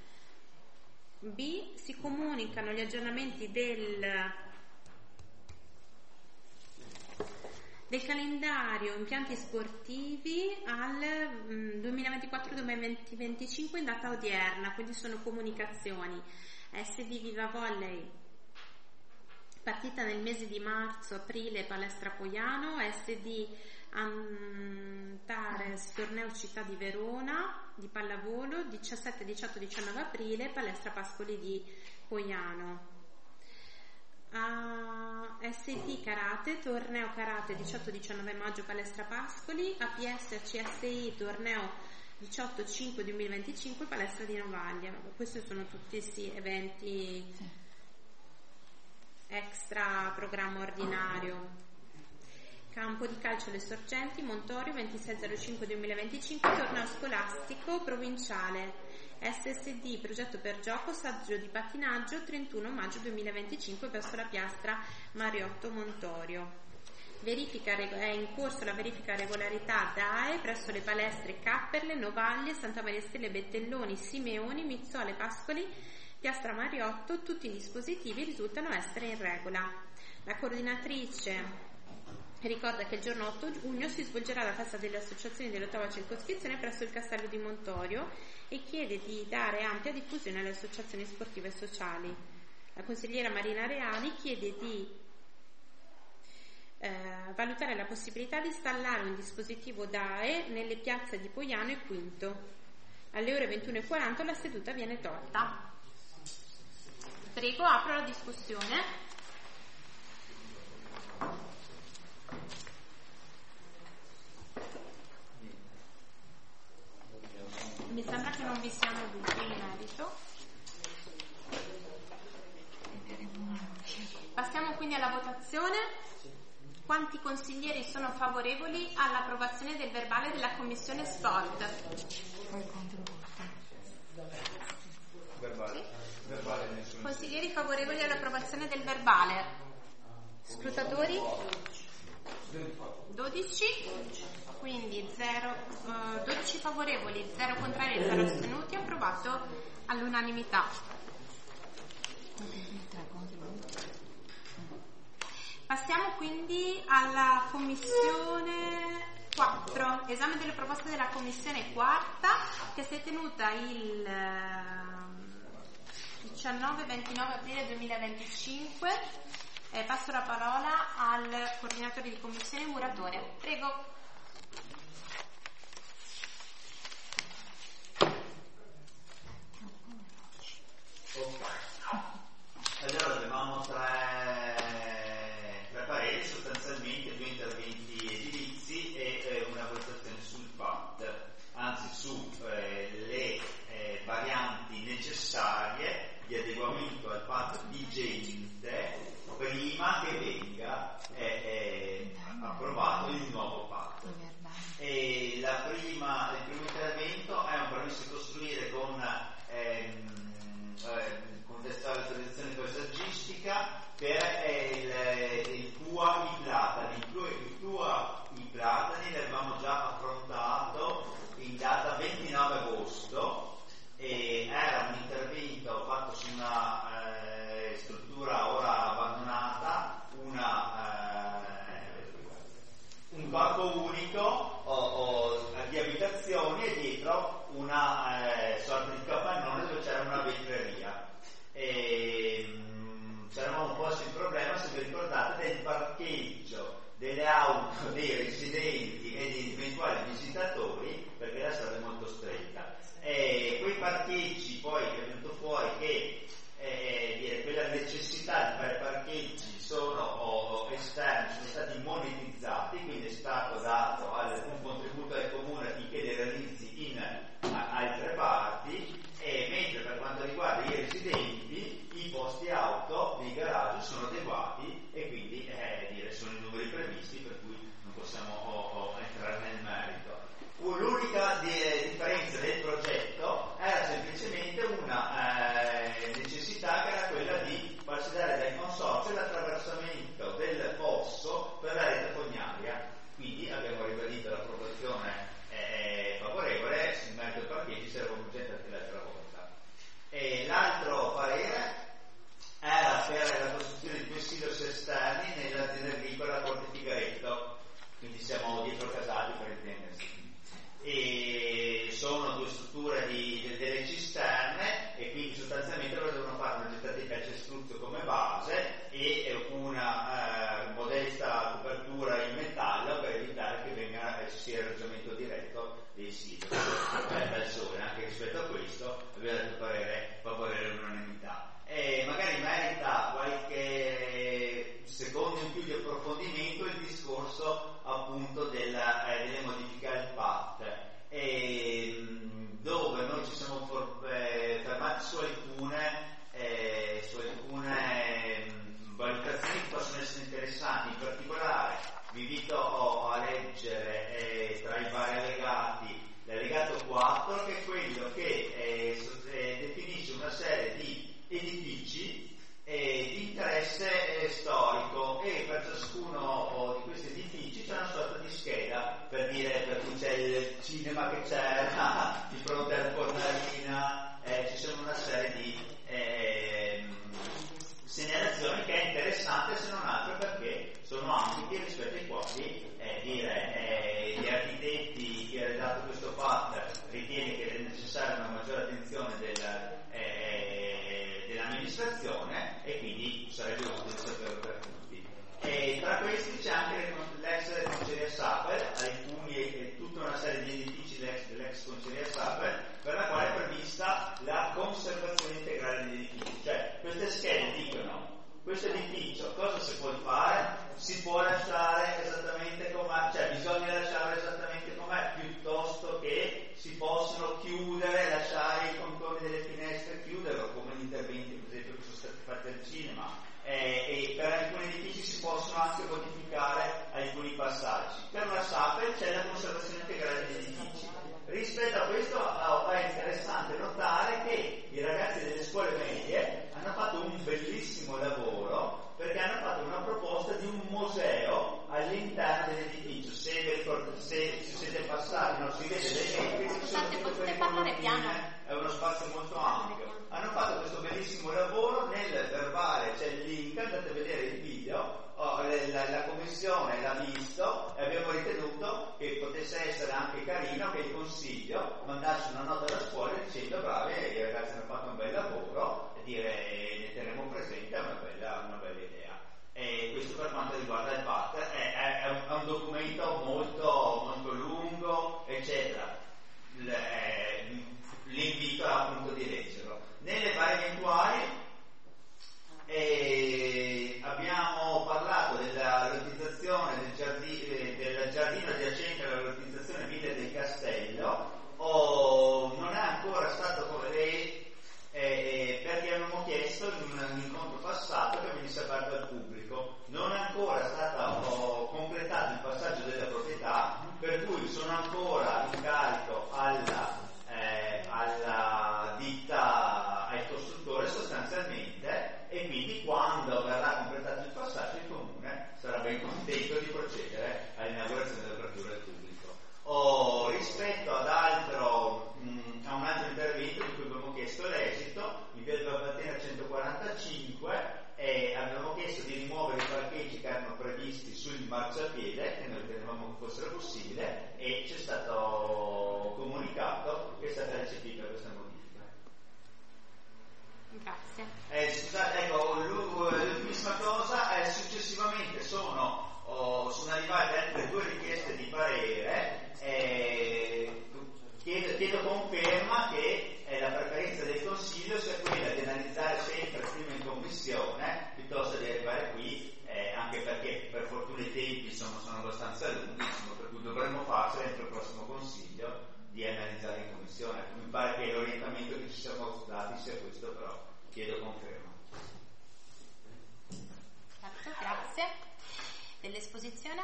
B. Si comunicano gli aggiornamenti del del calendario impianti sportivi al mm, duemilaventiquattro duemilaventicinque in data odierna, quindi sono comunicazioni. S D Viva Volley, partita nel mese di marzo-aprile, palestra Poiano. S D Antares, torneo Città di Verona di pallavolo, diciassette, diciotto, diciannove aprile, palestra Pascoli di Poiano. A S T Karate, torneo Karate diciotto diciannove maggio, palestra Pascoli. A P S A C S I, torneo diciotto cinque duemilaventicinque, palestra di Novaglia. Questi sono tutti sì, eventi extra programma ordinario. Campo di calcio Le Sorgenti, Montorio, ventisei zero cinque duemilaventicinque, torneo scolastico provinciale. S S D progetto per gioco saggio di pattinaggio, trentuno maggio duemilaventicinque presso la piastra Mariotto Montorio. Verifica, è in corso la verifica regolarità D A E presso le palestre Capperle, Novaglie, Santa Maria Stelle, Bettelloni, Simeoni, Mizzole, Pascoli, piastra Mariotto. Tutti i dispositivi risultano essere in regola. La coordinatrice ricorda che il giorno otto giugno si svolgerà la festa delle associazioni dell'ottava circoscrizione presso il Castello di Montorio e chiede di dare ampia diffusione alle associazioni sportive e sociali. La consigliera Marina Reali chiede di eh, valutare la possibilità di installare un dispositivo D A E nelle piazze di Poiano e Quinto. Alle ore ventuno e quaranta la seduta viene tolta. Prego, apro la discussione. Mi sembra che non vi siano dubbi in merito. Passiamo quindi alla votazione. Quanti consiglieri sono favorevoli all'approvazione del verbale della Commissione Sport? Verbale. Sì. Verbale nessuno. Consiglieri favorevoli all'approvazione del verbale? Scrutatori? dodici. Quindi zero, uh, dodici favorevoli, zero contrari e zero astenuti, approvato all'unanimità. Passiamo quindi alla commissione quattro, esame delle proposte della commissione quarta, che si è tenuta il diciannove ventinove aprile duemilaventicinque. Eh, passo la parola al coordinatore di commissione Muratore. Prego. Allora avevamo tre, tre pareri, sostanzialmente due interventi edilizi e eh, una valutazione sul P A T, anzi su eh, le eh, varianti necessarie specifica per eh, il, il P U A I Platani. Il P U A I Platani l'avevamo già affrontato in data ventinove agosto e era un intervento fatto su una eh, struttura ora abbandonata, una, eh, un corpo unico o, o, di abitazioni e dietro una eh, sorta di capannone dove c'era una vetreria. E, mh, c'eravamo un po' sul problema, se vi ricordate, del parcheggio delle auto dei residenti e di eventuali visitatori, perché la strada è molto stretta. E quei parcheggi poi è venuto fuori che eh, dire, quella necessità di fare parcheggi sono o, esterni, sono stati monetizzati, quindi è stato dato al, un contributo al comune affinché li realizzi in a, altre parti, e mentre per quanto riguarda i residenti i posti auto dei garage sono adeguati e quindi eh, dire, sono i numeri previsti, per cui non possiamo o, o entrare nel merito. L'unica di, differenza del progetto era semplicemente una eh, necessità che era quella di farsi dare dal consorzio l'attraversamento del fosso per la rete fognaria. Quindi abbiamo ribadito l'approvazione eh, favorevole, in merito ai parcheggi si era progetto anche l'altra volta. E l'altro parere era per la costruzione di due silos esterni nell'azienda agricola Corte Figaretto, quindi siamo dietro casati per intendersi. E sono due strutture di, di, delle cisterne e quindi sostanzialmente loro devono fare una gettata di calcestruzzo come base e una eh, modesta copertura in metallo per evitare che venga, ci sia il raggiamento diretto dei siti eh, dal sole. Anche rispetto a questo abbiamo dato parere favorevole all'unanimità. E magari merita qualche secondo in più di approfondimento il discorso appunto della, eh, delle modifiche al P A T, e, dove noi ci siamo for, eh, fermati su alcune, eh, su alcune mh, valutazioni che possono essere interessanti. In particolare vi invito a leggere eh, tra i vari allegati l'allegato quattro, che è quello che eh, eh, definisce una serie di edifici eh, di interesse eh, storico, e per ciascuno oh, di questi edifici c'è una sorta di scheda per dire per cui c'è il cinema che c'era di fronte alla Fornarina, eh, ci sono una serie di eh, segnalazioni che è interessante, se non altro perché sono ambiti rispetto ai quali eh, dire eh, gli architetti che ha redatto questo P A T ritiene che è necessaria una maggiore attenzione del eh, dell'amministrazione, e quindi sarebbe utile saperlo per tutti. E tra questi c'è anche l'ex Conceria Sapel, alcuni e tutta una serie di edifici dell'ex, dell'ex Conceria Sapel, per la quale è prevista la conservazione integrale degli edifici. Cioè, queste schede dicono questo edificio cosa si può fare, si può lasciare esattamente com'è, cioè bisogna lasciarlo esattamente com'è, piuttosto che si possono chiudere, lasciare i contorni delle finestre, chiuderlo, come gli interventi per esempio che sono stati fatti al cinema, eh, e per alcuni edifici si possono anche modificare alcuni passaggi. Per la Sapel c'è la conservazione integrale degli edifici. Rispetto a questo è interessante notare che i ragazzi delle scuole medie hanno fatto un bellissimo lavoro, perché hanno fatto una proposta di un museo all'interno dell'edificio. Se, se ci siete passati non si vede dei metri, Scusate, potete parlare piano? È uno spazio molto ampio. Hanno fatto questo bellissimo lavoro, nel verbale c'è il link, andate a vedere il video. Oh, la, la commissione l'ha visto e abbiamo ritenuto che potesse essere anche carino che il consiglio mandasse una nota alla scuola dicendo bravi, i ragazzi hanno fatto un bel lavoro, e dire eh, ne terremo presente, è una bella, una bella idea. E questo per quanto riguarda il P A T è, è, è, un, è un documento molto, molto lungo, eccetera. L, eh, l'invito è appunto di leggerlo. Nelle varie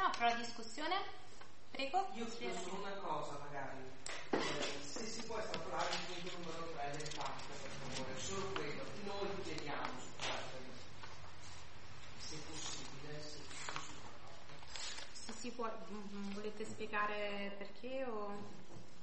apro la discussione, prego. Io chiedo solo una cosa magari, eh, se si può estrapolare il punto numero tre del patto, per favore, solo quello, noi chiediamo su questo, se possibile, se Se si può, volete spiegare perché o...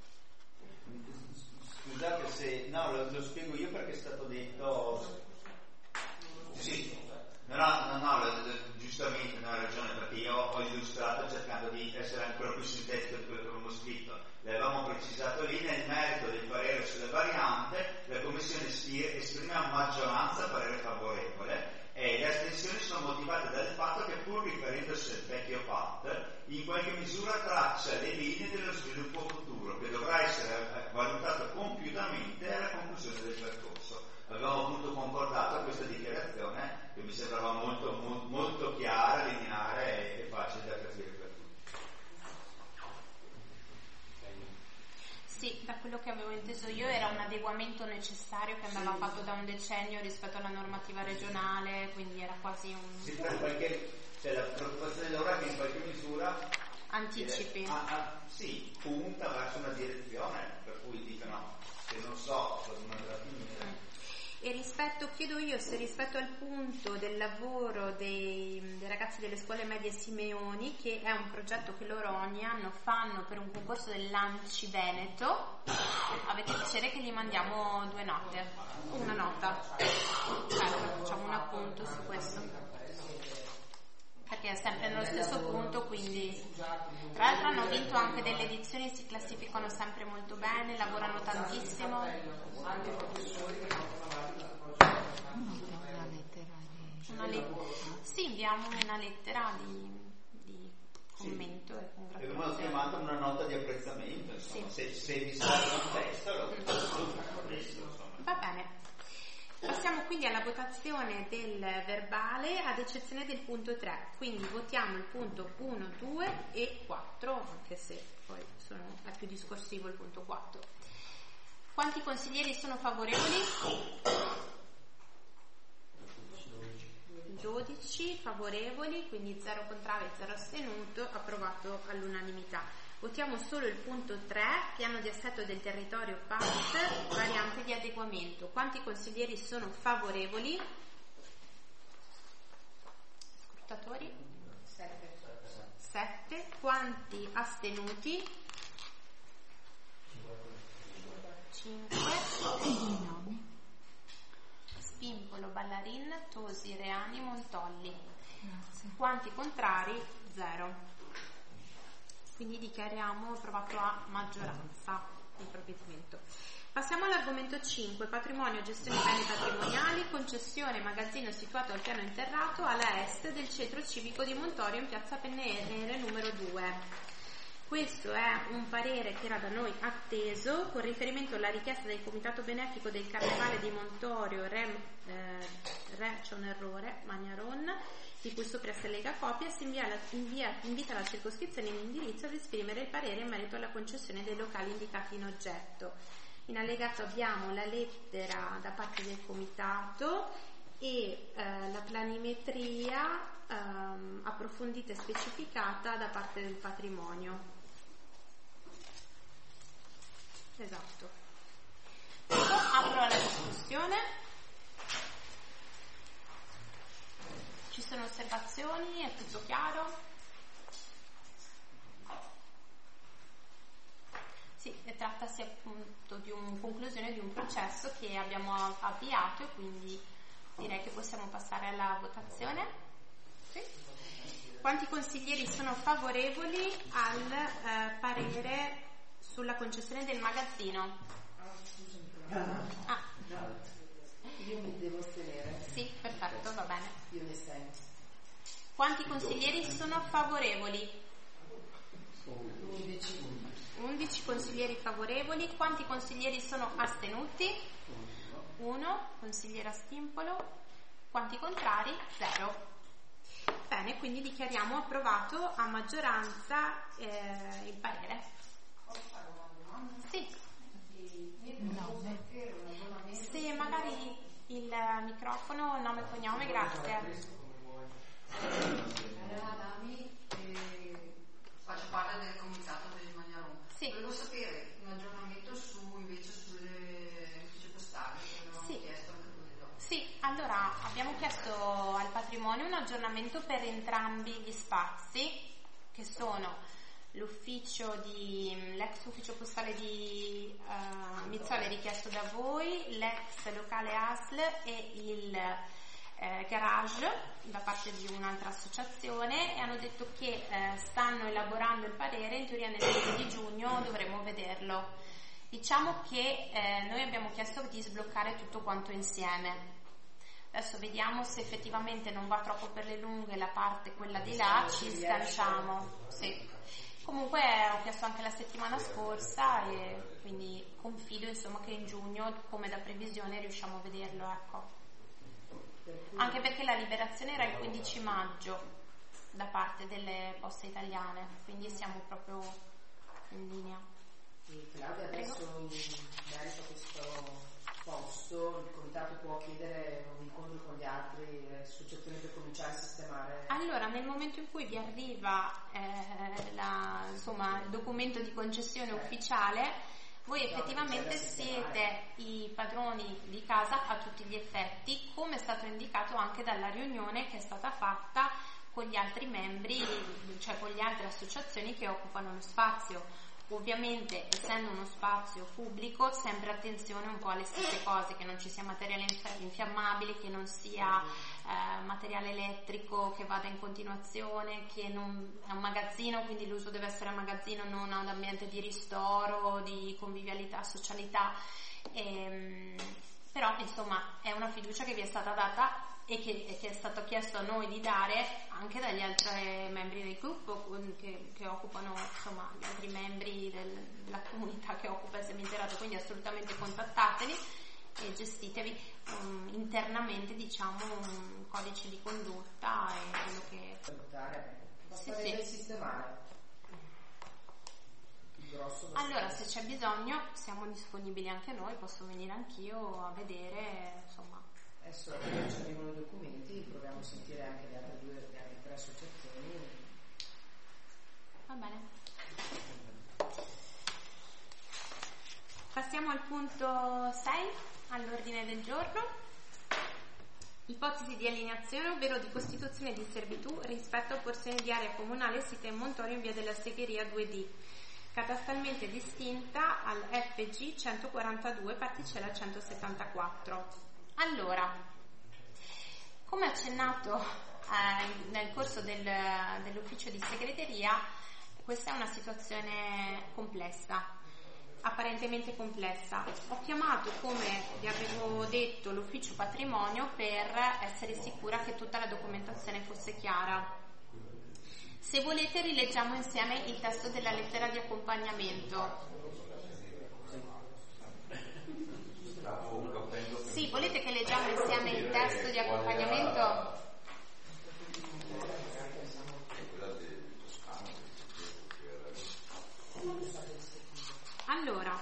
Scusate se... No, lo, lo spiego io perché è stato detto... Sì, no, no, no, no lo, lo, giustamente non hai ragione, perché io ho illustrato cercando di essere ancora più sintetico di quello che avevamo scritto. L'avevamo precisato lì, nel merito del parere sulle varianti, la Commissione esprime a maggioranza parere favorevole e le astensioni sono motivate dal fatto che, pur riferendosi al vecchio P A T, in qualche misura traccia le linee dello sviluppo futuro che dovrà essere valutato compiutamente alla conclusione del percorso. Avevamo appunto concordato questa dichiarazione che mi sembrava molto, molto, molto chiara, lineare e, e facile da capire per tutti. Sì, da quello che avevo inteso io era un adeguamento necessario che andava sì. fatto da un decennio rispetto alla normativa regionale, quindi era quasi un... Sì, per qualche, cioè la preoccupazione dell'ora che in qualche misura anticipi. Ah, ah, sì, punta verso una direzione, per cui dicono che non so come andrà a finire. Mm. E rispetto, chiedo io se rispetto al punto del lavoro dei, dei ragazzi delle scuole medie Simeoni, che è un progetto che loro ogni anno fanno per un concorso del Lanci Veneto, avete piacere che gli mandiamo due note, una nota, ecco, facciamo un appunto su questo, perché è sempre nello stesso punto, quindi tra l'altro hanno vinto anche delle edizioni, si classificano sempre molto bene, lavorano tantissimo. Una lettera di... Una le- sì, inviamo una lettera di, di commento sì. e congratulazione. E come ho chiamato una nota di apprezzamento, insomma, sì. se, se vi serve un testo lo insomma. Va bene. Passiamo quindi alla votazione del verbale ad eccezione del punto tre, quindi votiamo il punto uno, due e quattro, anche se poi sono, è più discorsivo il punto quattro. Quanti consiglieri sono favorevoli? dodici favorevoli, quindi zero contrari e zero astenuto, approvato all'unanimità. Votiamo solo il punto tre, piano di assetto del territorio P A T, variante di adeguamento. Quanti consiglieri sono favorevoli? Scrutatori? sette. Quanti astenuti? cinque. Spimpolo, Ballarin, Tosi, Reani, Montolli. Grazie. Quanti contrari? zero. Quindi dichiariamo approvato a maggioranza il provvedimento. Passiamo all'argomento cinque, patrimonio, gestione di beni patrimoniali, concessione magazzino situato al piano interrato alla est del centro civico di Montorio in piazza Pennere numero due. Questo è un parere che era da noi atteso con riferimento alla richiesta del Comitato Benefico del Carnevale di Montorio, Re, eh, Re c'è un errore, Magnaron, di cui sopra si allega copia, si invia la, invia, invita la circoscrizione in indirizzo ad esprimere il parere in merito alla concessione dei locali indicati in oggetto. In allegato abbiamo la lettera da parte del Comitato e eh, la planimetria ehm, approfondita e specificata da parte del patrimonio. Esatto. Apro la discussione. Ci sono osservazioni? È tutto chiaro? Sì, trattasi appunto di una conclusione di un processo che abbiamo avviato e quindi direi che possiamo passare alla votazione. Sì. Quanti consiglieri sono favorevoli al eh, parere sulla concessione del magazzino? Ah. Io mi devo astenere. Sì, perfetto, va bene. Io mi astendo. Quanti consiglieri sono favorevoli? undici. undici consiglieri favorevoli. Quanti consiglieri sono astenuti? uno. Consigliere Stimpolo. Quanti contrari? zero. Bene, quindi dichiariamo approvato a maggioranza eh, il parere. Sì. Se magari il microfono, nome e cognome, grazie. Adami, eh, parla del comitato degli Magnarone. Sì. Volevo sapere un aggiornamento su invece sulle uffici postali che avevamo Sì. chiesto anche quello. Sì, allora abbiamo chiesto al patrimonio un aggiornamento per entrambi gli spazi, che sono l'ufficio di l'ex ufficio postale di uh, Mizzola richiesto da voi, l'ex locale A S L e il eh, garage da parte di un'altra associazione, e hanno detto che eh, stanno elaborando il parere, in teoria nel mese di giugno dovremo vederlo. Diciamo che eh, noi abbiamo chiesto di sbloccare tutto quanto insieme. Adesso vediamo se effettivamente non va troppo per le lunghe la parte quella di là, ci sganciamo. Sì. Comunque ho chiesto anche la settimana scorsa e quindi confido insomma che in giugno, come da previsione, riusciamo a vederlo, ecco. Anche perché la liberazione era il quindici maggio da parte delle poste italiane, quindi siamo proprio in linea. E Claudia, adesso in merito a questo posto il comitato può chiedere un incontro con gli altri associazioni per cominciare a sistemare? Allora, nel momento in cui vi arriva eh, la, insomma, il documento di concessione ufficiale, voi effettivamente siete i padroni di casa a tutti gli effetti, come è stato indicato anche dalla riunione che è stata fatta con gli altri membri, cioè con le altre associazioni che occupano lo spazio. Ovviamente, essendo uno spazio pubblico, sempre attenzione un po' alle stesse cose, che non ci sia materiale infiammabile, che non sia eh, materiale elettrico che vada in continuazione, che non è un magazzino, quindi l'uso deve essere a magazzino, non a un ambiente di ristoro, di convivialità, socialità. E, però insomma è una fiducia che vi è stata data e che, che è stato chiesto a noi di dare anche dagli altri membri del gruppo che, che occupano, insomma, gli altri membri del, della comunità che occupa il seminterrato, quindi assolutamente contattateli e gestitevi um, internamente, diciamo, un codice di condotta e quello che sì, sì. sistemare. Allora, se c'è bisogno siamo disponibili anche noi, posso venire anch'io a vedere, insomma. Adesso ci arrivano i documenti, proviamo a sentire anche le altre due, le altre tre associazioni. Va bene. Passiamo al punto sei, all'ordine del giorno. Ipotesi di alienazione, ovvero di costituzione di servitù rispetto a porzione di area comunale sita in Montorio in via della Segheria due D, catastalmente distinta al F G centoquarantadue particella centosettantaquattro. Allora, come accennato eh, nel corso del, dell'ufficio di segreteria, questa è una situazione complessa, apparentemente complessa. Ho chiamato, come vi avevo detto, l'ufficio patrimonio per essere sicura che tutta la documentazione fosse chiara. Se volete rileggiamo insieme il testo della lettera di accompagnamento. Sì, volete che leggiamo insieme il testo di accompagnamento? Allora,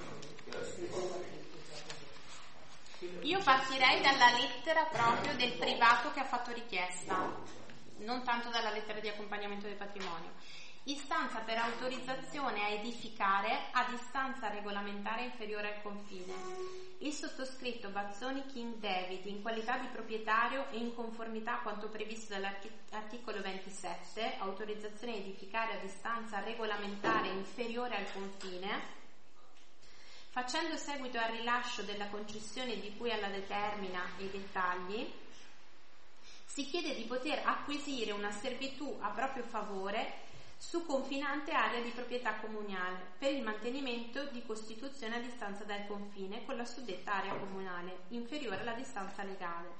io partirei dalla lettera proprio del privato che ha fatto richiesta, non tanto dalla lettera di accompagnamento del patrimonio. Istanza per autorizzazione a edificare a distanza regolamentare inferiore al confine. Il sottoscritto Bazzoni King David, in qualità di proprietario e in conformità a quanto previsto dall'articolo ventisette, autorizzazione a edificare a distanza regolamentare inferiore al confine, facendo seguito al rilascio della concessione di cui alla determina e i dettagli, si chiede di poter acquisire una servitù a proprio favore su confinante area di proprietà comunale per il mantenimento di costituzione a distanza dal confine con la suddetta area comunale inferiore alla distanza legale.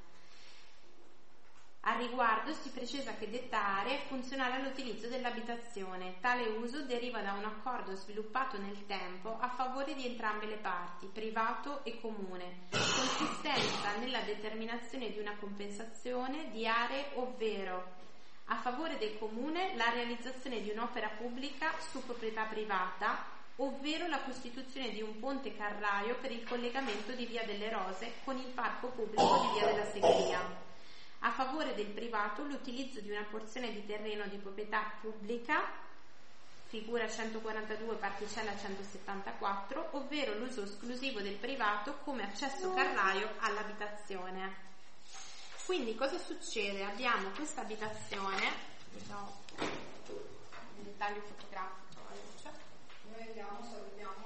Al riguardo si precisa che detta area è funzionale all'utilizzo dell'abitazione. Tale uso deriva da un accordo sviluppato nel tempo a favore di entrambe le parti, privato e comune, consistente nella determinazione di una compensazione di aree, ovvero a favore del comune la realizzazione di un'opera pubblica su proprietà privata, ovvero la costituzione di un ponte carraio per il collegamento di Via delle Rose con il parco pubblico di Via della Segheria. A favore del privato l'utilizzo di una porzione di terreno di proprietà pubblica figura centoquarantadue particella centosettantaquattro, ovvero l'uso esclusivo del privato come accesso carraio all'abitazione. Quindi cosa succede? Abbiamo questa abitazione, no, un dettaglio fotografico alla luce. Noi andiamo, salutiamo.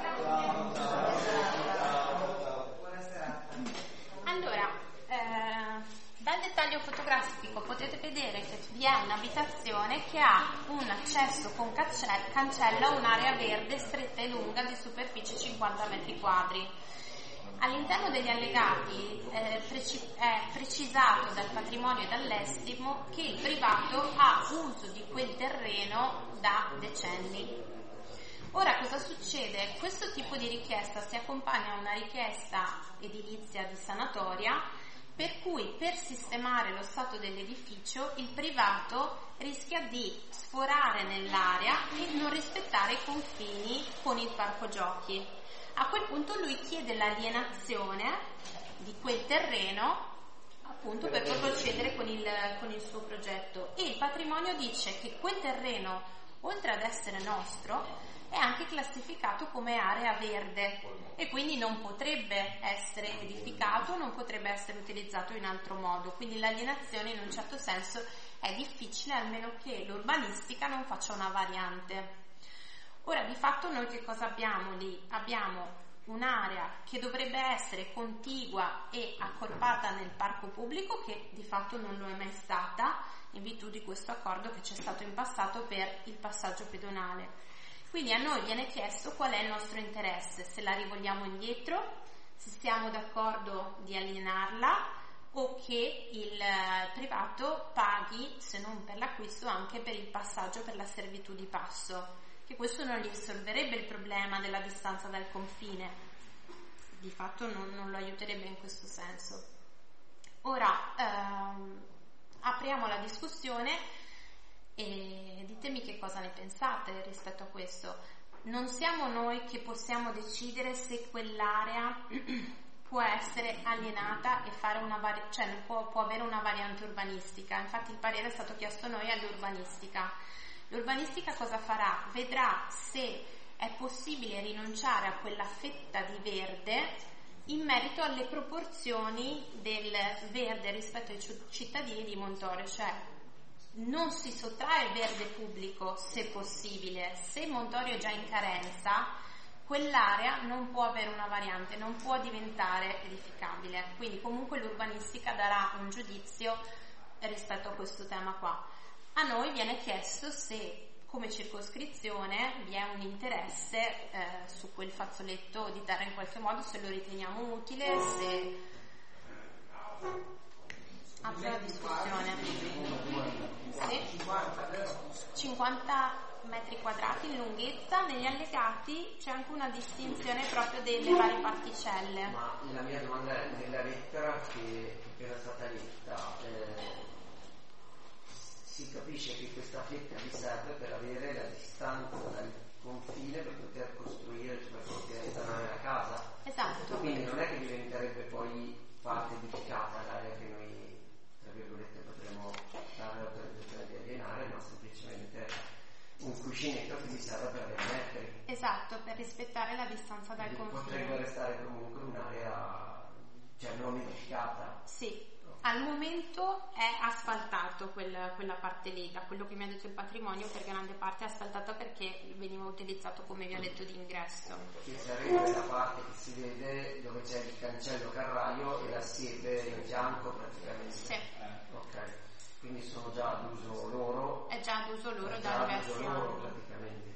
Buonasera. Allora, eh, dal dettaglio fotografico potete vedere che vi è un'abitazione che ha un accesso con cancello a un'area verde stretta e lunga di superficie cinquanta metri quadri. All'interno degli allegati eh, preci- è precisato dal patrimonio e dall'estimo che il privato ha uso di quel terreno da decenni. Ora cosa succede? Questo tipo di richiesta si accompagna a una richiesta edilizia di sanatoria, per cui per sistemare lo stato dell'edificio il privato rischia di sforare nell'area e non rispettare i confini con il parco giochi. A quel punto lui chiede l'alienazione di quel terreno appunto per poi procedere con il, con il suo progetto, e il patrimonio dice che quel terreno, oltre ad essere nostro, è anche classificato come area verde e quindi non potrebbe essere edificato, non potrebbe essere utilizzato in altro modo. Quindi l'alienazione in un certo senso è difficile, almeno che l'urbanistica non faccia una variante. Ora, di fatto noi che cosa abbiamo lì? Abbiamo un'area che dovrebbe essere contigua e accorpata nel parco pubblico, che di fatto non lo è mai stata in virtù di questo accordo che c'è stato in passato per il passaggio pedonale. Quindi a noi viene chiesto qual è il nostro interesse, se la rivogliamo indietro, se siamo d'accordo di alienarla o che il privato paghi, se non per l'acquisto, anche per il passaggio, per la servitù di passo, che questo non gli risolverebbe il problema della distanza dal confine, di fatto non, non lo aiuterebbe in questo senso. Ora ehm, apriamo la discussione e ditemi che cosa ne pensate rispetto a questo. Non siamo noi che possiamo decidere se quell'area può essere alienata e fare una vari- cioè può, può avere una variante urbanistica. Infatti il parere è stato chiesto a noi all'urbanistica. L'urbanistica cosa farà? Vedrà se è possibile rinunciare a quella fetta di verde in merito alle proporzioni del verde rispetto ai cittadini di Montorio, cioè non si sottrae il verde pubblico se possibile. Se Montorio è già in carenza, quell'area non può avere una variante, non può diventare edificabile. Quindi comunque l'urbanistica darà un giudizio rispetto a questo tema qua. A noi viene chiesto se come circoscrizione vi è un interesse eh, su quel fazzoletto di terra in qualche modo, se lo riteniamo utile, se apre la discussione. Sì. cinquanta metri quadrati in lunghezza. Negli allegati c'è anche una distinzione proprio delle varie particelle. Ma la mia domanda è, nella lettera che, che era stata letta, eh, si capisce che questa fetta vi serve per avere la distanza dal confine per poter costruire, cioè per poter installare la casa. Esatto. Quindi non è che diventerebbe poi parte edificata l'area che noi, tra virgolette, potremmo dare l'autorizzazione di alienare, ma semplicemente un cuscinetto che vi serve per avere metri. Esatto, per rispettare la distanza dal Quindi confine. potrebbe restare comunque un'area, cioè non edificata. Sì. Al momento è asfaltato quel, quella parte lì, da quello che mi ha detto il patrimonio, per grande parte è asfaltata perché veniva utilizzato come vialetto di ingresso. Che sarebbe la parte che si vede dove c'è il cancello carraio e la siepe in fianco praticamente. Sì. Ok, quindi sono già ad uso loro. È già ad uso loro è da già ad diversi uso loro anni. praticamente.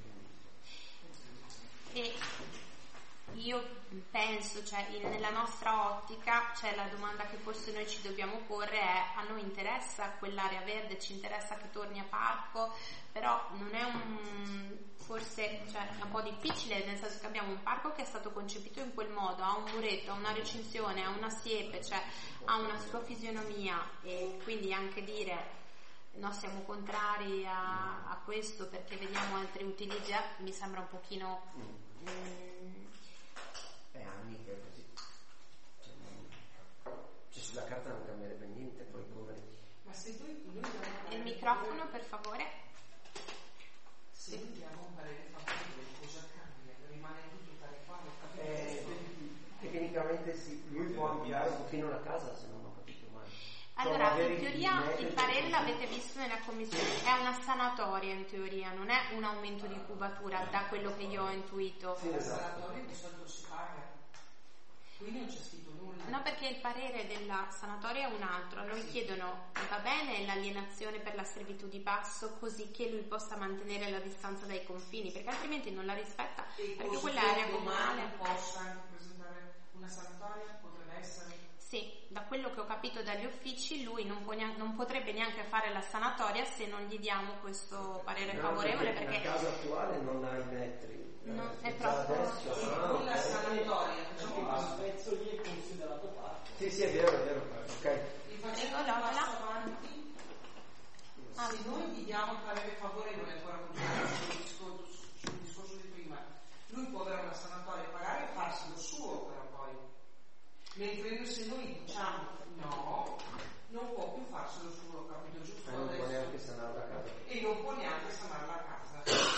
E io penso, cioè in, nella nostra ottica, cioè la domanda che forse noi ci dobbiamo porre è: a noi interessa quell'area verde, ci interessa che torni a parco, però non è un, forse cioè, è un po' difficile, nel senso che abbiamo un parco che è stato concepito in quel modo, ha un muretto, ha una recinzione, ha una siepe, cioè ha una sua fisionomia, e quindi anche dire no, siamo contrari a, a questo perché vediamo altri utilizzi, mi sembra un pochino mm, È anni che è così. Cioè, non... cioè sulla carta non cambierebbe niente, poi come. Ma se noi, noi il microfono per favore. Se Se noi diamo un parere favorevole, cosa cambia? Rimane tutto tariffario, capito? Eh, tecnicamente sì, lui può ampliare un pochino la casa, se non ho capito male. Allora, in teoria il parere l'avete visto nella commissione, è una sanatoria in teoria, non è un aumento di cubatura da quello che io ho intuito. Sì, La esatto. sanatoria di solito si paga, qui non c'è scritto nulla. No, perché il parere della sanatoria è un altro. A noi chiedono, va bene l'alienazione per la servitù di passo così che lui possa mantenere la distanza dai confini, perché altrimenti non la rispetta, E perché così quella che area domani comunale. possa anche presentare una sanatoria, potrebbe essere. Sì, da quello che ho capito dagli uffici lui non, può neanche, non potrebbe neanche fare la sanatoria se non gli diamo questo parere No, favorevole, perché perché la casa attuale non ha i metri. No, Eh, è già troppo- adesso, ah, Con la ok. sanatoria facciamo A così. Spezzo lì è considerato parte. Sì, sì, è vero, è vero. Ok. E facendo Ecco, un là, passo là. avanti, Ah. se noi gli diamo il parere favorevole ancora continuando sul discorso, sul discorso di prima, lui può avere una sanatoria, pagare e farsi lo suo però poi. Mentre se noi diciamo no, non può più farselo suo, capito giusto? Eh, non può adesso? neanche sanare la casa. E non può neanche sanare la casa.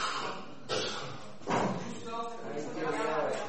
Giusto? Eh, in teoria, sì.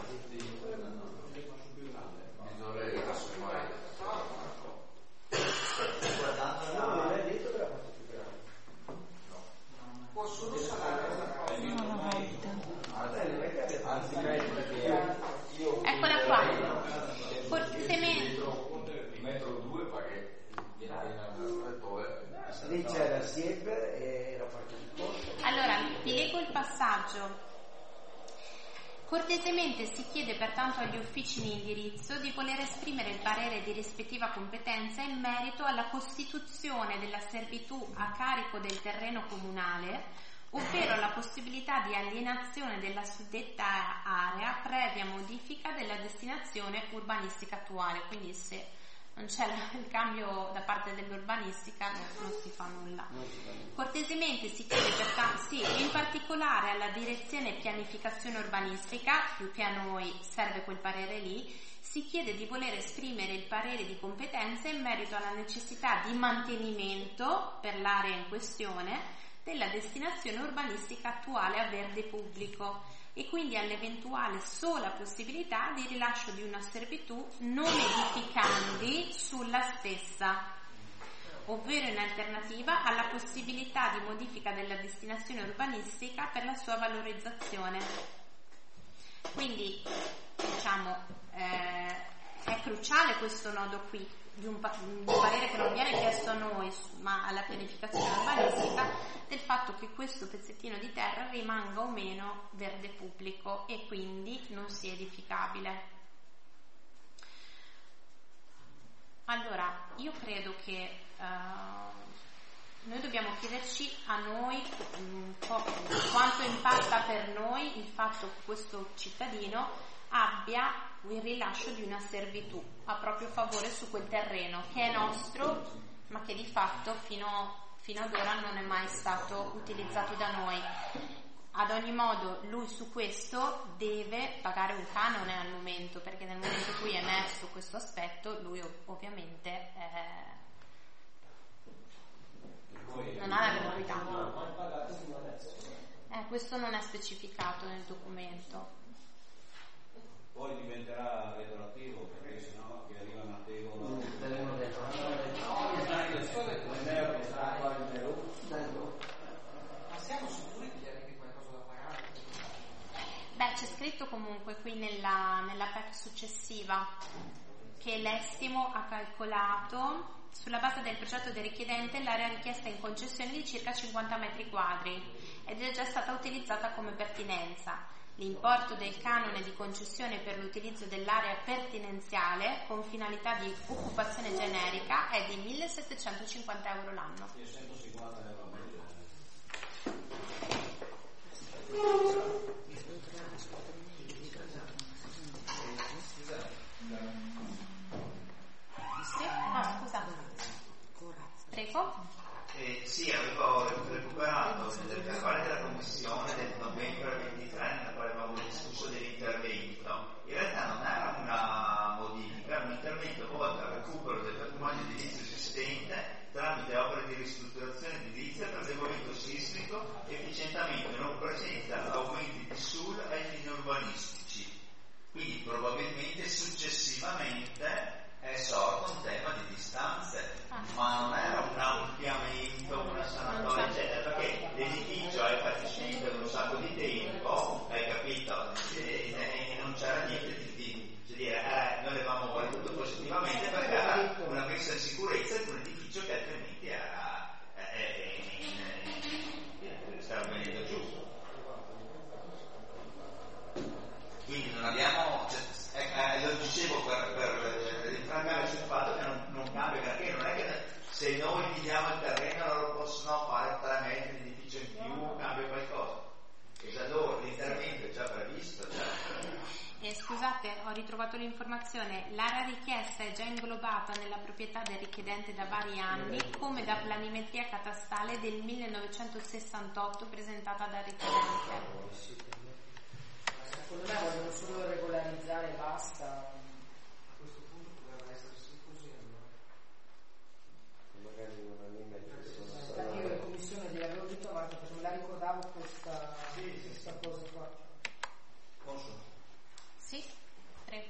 Guardando No, non la... è detto che la faccia più grande. Può solo sanare la casa. Ah, beh, non è che abbia tanti metri che... eccola qua. Cortesemente. Di metro due perché viene stretto. Lì c'è la siepe e la parte di corso. Allora, vi leggo il passaggio. Cortesemente si chiede pertanto agli uffici in indirizzo di voler esprimere il parere di rispettiva competenza in merito alla costituzione della servitù a carico del terreno comunale, ovvero alla possibilità di alienazione della suddetta area previa modifica della destinazione urbanistica attuale. Quindi se non c'è il cambio da parte dell'urbanistica non, non si fa nulla. Cortesemente si chiede pertanto, sì, in particolare alla direzione pianificazione urbanistica, più che a noi serve quel parere lì, si chiede di voler esprimere il parere di competenza in merito alla necessità di mantenimento per l'area in questione della destinazione urbanistica attuale a verde pubblico e quindi all'eventuale sola possibilità di rilascio di una servitù non edificandi sulla stessa, ovvero in alternativa alla possibilità di modifica della destinazione urbanistica per la sua valorizzazione. Quindi, diciamo, eh, è cruciale questo nodo qui, di un, pa- un parere che non viene chiesto a noi, ma alla pianificazione urbanistica, del fatto che questo pezzettino di terra rimanga o meno verde pubblico e quindi non sia edificabile. Allora, io credo che uh, noi dobbiamo chiederci a noi un po' quanto impatta per noi il fatto che questo cittadino abbia il rilascio di una servitù a proprio favore su quel terreno che è nostro, ma che di fatto fino, fino ad ora non è mai stato utilizzato da noi. Ad ogni modo lui su questo deve pagare un canone al momento, perché nel momento in cui è emesso questo aspetto lui ov- ovviamente eh, non ha la gratuità. Eh, questo non è specificato nel documento. Poi diventerà retroattivo perché sennò che arriva Matteo Mm, terreno dentro. Ma siamo sicuri che gli arrivi qualcosa da pagare? Beh, c'è scritto comunque qui nella, nella P E C successiva che l'estimo ha calcolato sulla base del progetto del richiedente l'area richiesta in concessione di circa cinquanta metri quadri ed è già stata utilizzata come pertinenza. L'importo del canone di concessione per l'utilizzo dell'area pertinenziale con finalità di occupazione generica è di millesettecentocinquanta euro l'anno. centocinquanta euro al mese. Sì? Ah, scusa. Prego. Eh, sì, avevo recuperato nel verbale della commissione del novembre ventitré nella quale avevamo discusso dell'intervento. In realtà non era una modifica, era un intervento volto al recupero del patrimonio edilizio tramite opere di ristrutturazione edilizia per adeguamento sismico, efficientamento e non Quindi probabilmente successivamente è sorto un tema di distanze, ma non era un ampliamento, una sanatoria, eccetera, perché l'edificio è fatiscente per un sacco di tempo, hai capito? E, e non c'era niente di, di cioè dire, eh, noi l'avevamo valutato positivamente perché era una messa in sicurezza di un edificio che altrimenti era eh, eh, stava venendo giù. Quindi non abbiamo, cioè, eh, lo dicevo per, per rinfrancare sul fatto che non, non cambia, perché non è che se noi diamo il terreno loro possono fare tre metri di edificio in più, cambia qualcosa. E già loro l'intervento è già previsto. Già. Eh, scusate, ho ritrovato l'informazione, l'area richiesta è già inglobata nella proprietà del richiedente da vari anni, come da planimetria catastale del millenovecentosessantotto presentata dal richiedente. Secondo me vogliono solo regolarizzare e basta. A questo punto poteva essersi così allora. Magari non è Infatti io in commissione gliel'avevo detto avanti perché me la ricordavo questa, questa cosa qua. Posso? Sì, prego.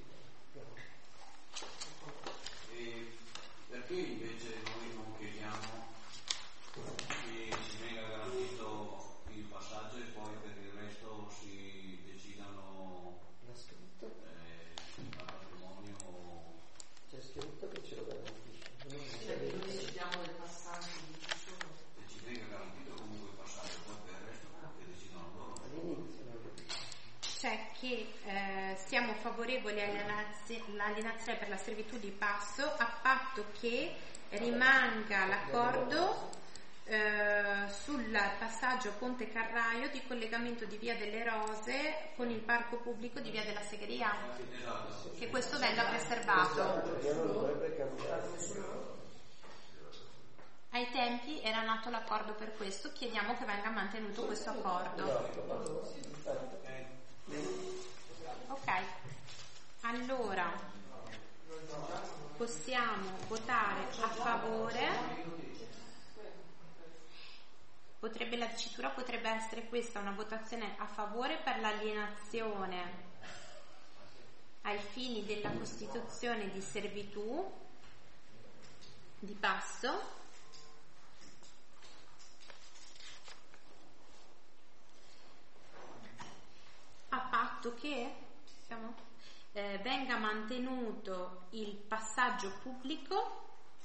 E perché invece noi non chiediamo che ci venga garantito il passaggio e poi per il resto si decidano eh, il patrimonio? C'è scritto che ce lo garantisce. Cioè che noi decidiamo del passaggio di chi sono. E ci venga garantito comunque il passaggio, poi per il resto che decidano loro. All'inizio non lo dico. Cioè che eh, siamo favorevoli all'alienazione per la servitù di passo a patto che rimanga l'accordo eh, sul passaggio Ponte Carraio di collegamento di Via delle Rose con il parco pubblico di Via della Segheria, che questo venga preservato. Ai tempi era nato l'accordo per questo, chiediamo che venga mantenuto questo accordo. Ok, allora possiamo votare a favore. Potrebbe, la dicitura potrebbe essere questa, una votazione a favore per l'alienazione ai fini della costituzione di servitù di passo a patto che diciamo, eh, venga mantenuto il passaggio pubblico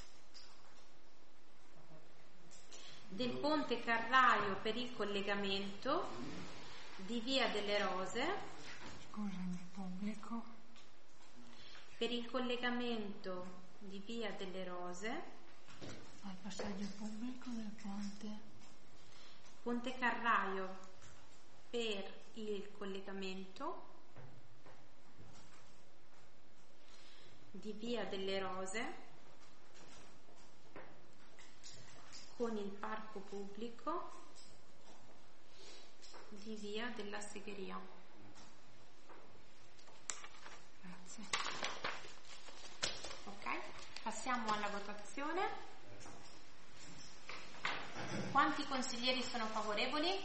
del Ponte Carraio per il collegamento di Via delle Rose. Scusami, pubblico. Per il collegamento di Via delle Rose Al passaggio pubblico del ponte. Ponte Carraio per il collegamento di Via delle Rose con il parco pubblico di Via della Segheria. Grazie. Ok, passiamo alla votazione. Quanti consiglieri sono favorevoli?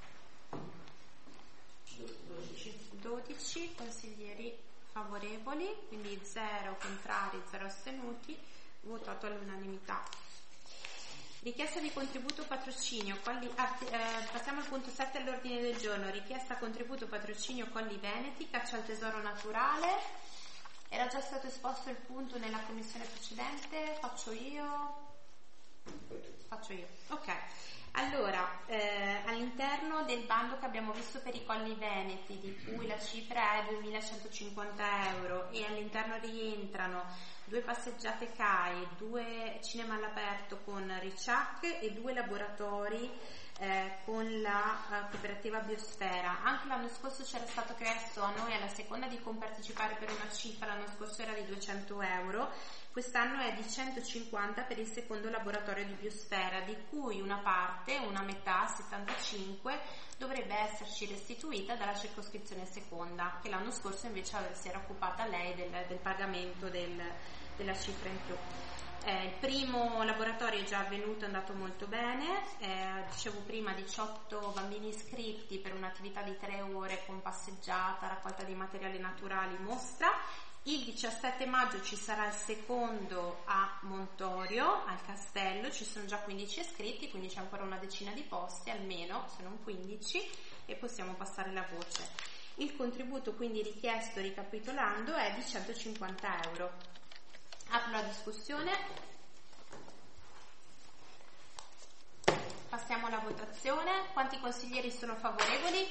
dodici consiglieri favorevoli, quindi zero contrari, zero astenuti, votato all'unanimità. Richiesta di contributo patrocinio, Colli, ah, eh, passiamo al punto sette all'ordine del giorno, richiesta contributo patrocinio Colli Veneti, caccia al tesoro naturale. Era già stato esposto il punto nella commissione precedente, faccio io, faccio io, ok. Allora, eh, all'interno del bando che abbiamo visto per i Colli Veneti, di cui la cifra è duemilacentocinquanta euro e all'interno rientrano due passeggiate C A I, due cinema all'aperto con Riciac e due laboratori eh, con la uh, cooperativa Biosfera. Anche l'anno scorso c'era stato chiesto a noi alla seconda di compartecipare per una cifra, l'anno scorso era di duecento euro, quest'anno è di centocinquanta per il secondo laboratorio di Biosfera, di cui una parte, una metà, settantacinque, dovrebbe esserci restituita dalla circoscrizione seconda, che l'anno scorso invece si era occupata lei del, del pagamento del, della cifra in più. Eh, il primo laboratorio è già avvenuto, è andato molto bene, eh, dicevo prima diciotto bambini iscritti per un'attività di tre ore con passeggiata, raccolta di materiali naturali, mostra. Il diciassette maggio ci sarà il secondo a Montorio, al Castello, ci sono già quindici iscritti, quindi c'è ancora una decina di posti almeno, se non quindici, e possiamo passare la voce. Il contributo quindi richiesto, ricapitolando, è di centocinquanta euro. Apro la discussione. Passiamo alla votazione. Quanti consiglieri sono favorevoli?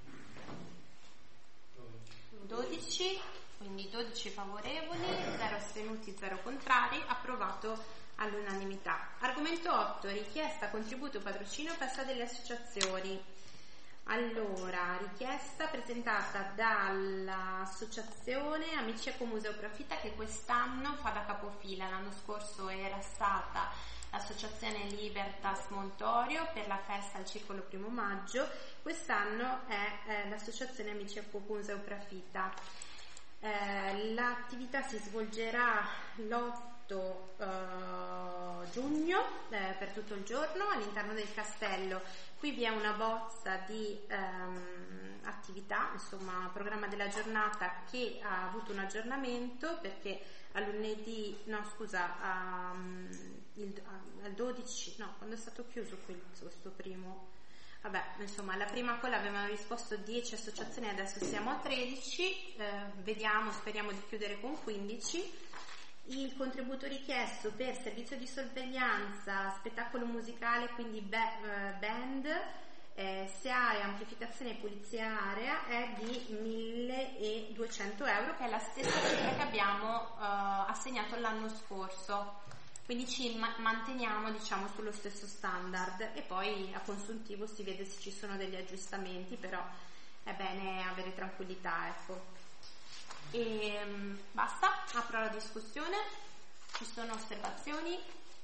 dodici, quindi dodici favorevoli, zero astenuti, zero contrari, approvato all'unanimità. Argomento otto, richiesta contributo patrocinio festa delle associazioni. Allora, richiesta presentata dall'associazione Amici Ecomuseo Profitta, che quest'anno fa da capofila. L'anno scorso era stata l'associazione Libertas Montorio per la festa al Circolo Primo Maggio, quest'anno è eh, l'associazione Amici Ecomuseo Profitta. Eh, l'attività si svolgerà l'otto eh, giugno eh, per tutto il giorno all'interno del castello. Qui vi è una bozza di ehm, attività, insomma programma della giornata, che ha avuto un aggiornamento perché a lunedì, no scusa, um, il, al dodici, no, quando è stato chiuso questo primo, vabbè, insomma alla prima colla avevano risposto dieci associazioni, adesso siamo a tredici, eh, vediamo, speriamo di chiudere con quindici. Il contributo richiesto per servizio di sorveglianza, spettacolo musicale, quindi be- band, eh, S E A E, amplificazione e pulizia area, è di milleduecento euro, che è la stessa cifra che abbiamo eh, assegnato l'anno scorso. Quindi ci ma- manteniamo, diciamo, sullo stesso standard, e poi a consuntivo si vede se ci sono degli aggiustamenti, però è bene avere tranquillità, ecco. E basta, apro la discussione. Ci sono osservazioni?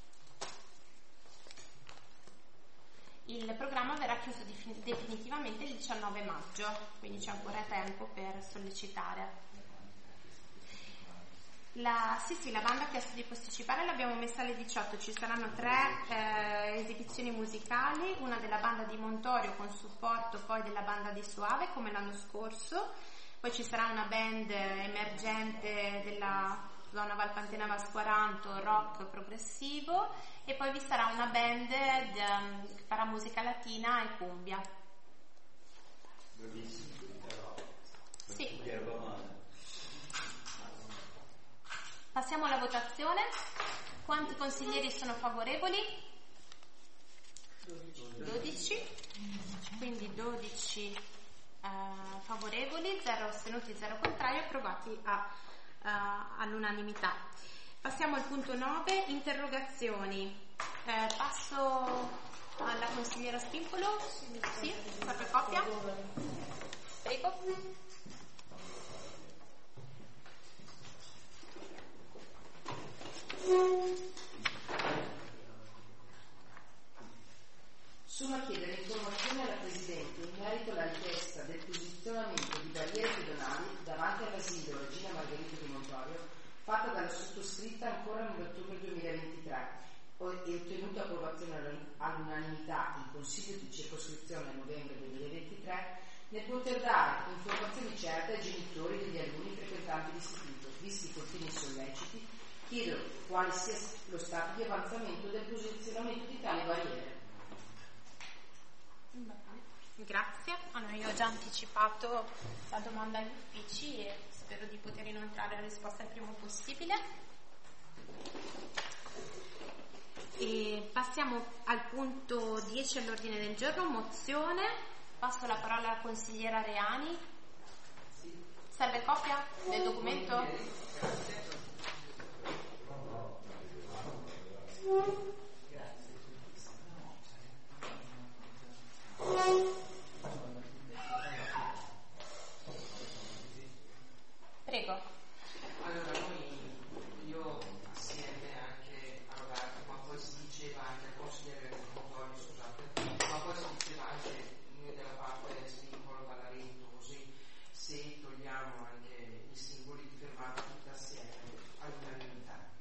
Il programma verrà chiuso definitivamente il diciannove maggio, quindi c'è ancora tempo per sollecitare. La, sì, sì, la banda ha chiesto di posticipare, l'abbiamo messa alle diciotto. Ci saranno tre eh, esibizioni musicali, una della banda di Montorio con supporto poi della banda di Soave come l'anno scorso. Poi ci sarà una band emergente della zona Valpantena Vasquaranto, rock progressivo, e poi vi sarà una band de, che farà musica latina e cumbia. Sì. Passiamo alla votazione. Quanti consiglieri sono favorevoli? dodici. Quindi dodici Uh, favorevoli, zero astenuti, zero contrari, approvati a, uh, all'unanimità. Passiamo al punto nove, interrogazioni. Eh, passo alla consigliera Spimpolo. Sì, qualche copia? Prego. Sono a chiedere informazioni alla Presidente in merito alla richiesta del posizionamento di barriere pedonali davanti all'asilo Regina Margherita di Montorio, fatta dalla sottoscritta ancora nell'ottobre duemilaventitré e ottenuta approvazione all'unanimità in Consiglio di circoscrizione a novembre duemilaventitré, nel poter dare informazioni certe ai genitori degli alunni frequentanti l'istituto. Visti i continui solleciti, chiedo quale sia lo stato di avanzamento del posizionamento di tali barriere. Grazie. Allora, io ho già anticipato la domanda agli uffici e spero di poter inoltrare la risposta il prima possibile. E passiamo al punto dieci all'ordine del giorno, mozione. Passo la parola alla consigliera Reani. Serve copia del documento? Prego. Allora, noi, io assieme anche a Roberto, ma poi si diceva anche al consigliere del Montorio, scusate, ma poi si diceva anche della parte del singolo Parlamento, così se togliamo anche i singoli firmati tutti assieme all'unanimità.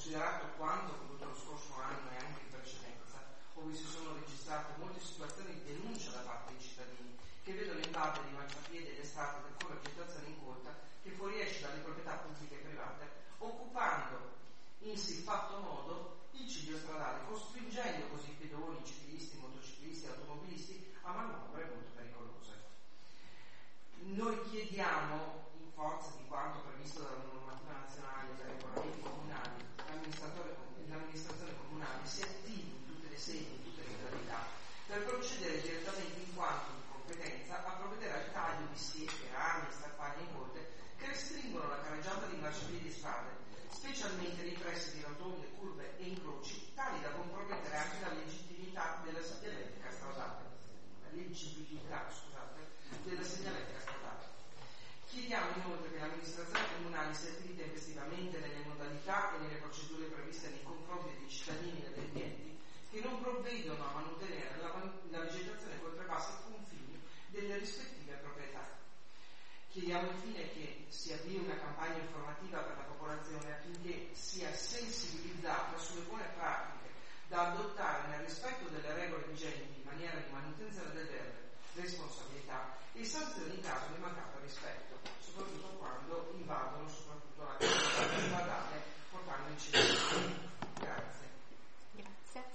considerato quanto accaduto lo scorso anno e anche in precedenza, dove si sono registrate molte situazioni di denuncia da parte dei cittadini che vedono invadere i marciapiedi ed strade del foro agitazione incolta che fuoriesce dalle proprietà pubbliche e private, occupando in siffatto modo il ciglio stradale, costringendo così pedoni, ciclisti, motociclisti e automobilisti a manovre molto pericolose. Noi chiediamo, in forza di quanto previsto dalla normativa nazionale e dai regolamenti comunali, l'amministrazione comunale si attivi in tutte le sedi, in tutte le modalità, per procedere direttamente in quanto di competenza a provvedere al taglio di siepe, rami, scarpaglie incolte che restringono la carreggiata di marciapiedi e strade, specialmente nei pressi di rotonde, curve e incroci, tali da compromettere anche la legittimità della segnaletica stradale. La leggibilità, scusate, della segnaletica stradale. Chiediamo inoltre che l'amministrazione comunale si attivi tempestivamente nelle modalità e nelle procedure previste nei confronti dei cittadini e degli enti che non provvedono a mantenere la, la vegetazione che oltrepassa i confini delle rispettive proprietà. Chiediamo infine che si avvii una campagna informativa per la popolazione affinché sia sensibilizzata sulle buone pratiche da adottare nel rispetto delle regole vigenti in maniera di manutenzione del verde, responsabilità e sanzioni in caso di mancato rispetto, soprattutto quando invadono soprattutto la carreggiata stradale portando incidenti. Grazie. Grazie.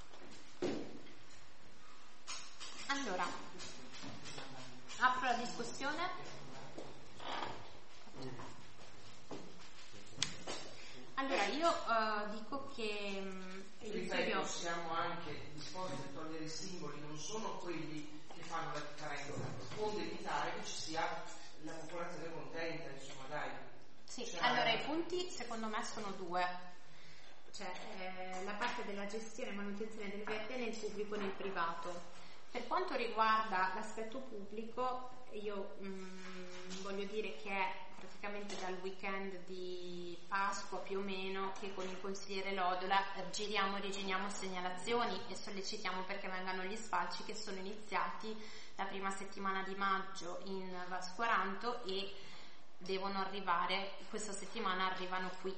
Allora, apro la discussione. Allora, io uh, dico che mh, ripeto, siamo anche disposti a togliere i simboli, non sono quelli che fanno la differenza, onde evitare che ci sia la popolazione contenta, insomma, dai. Sì, cioè, allora i punti secondo me sono due, cioè eh, la parte della gestione e manutenzione del verde nel pubblico e nel privato. Per quanto riguarda l'aspetto pubblico, io mh, voglio dire che è praticamente dal weekend di Pasqua più o meno che con il consigliere Lodola giriamo e rigiriamo segnalazioni e sollecitiamo perché vengano gli sfalci che sono iniziati la prima settimana di maggio in Vascoranto e devono arrivare, questa settimana arrivano qui.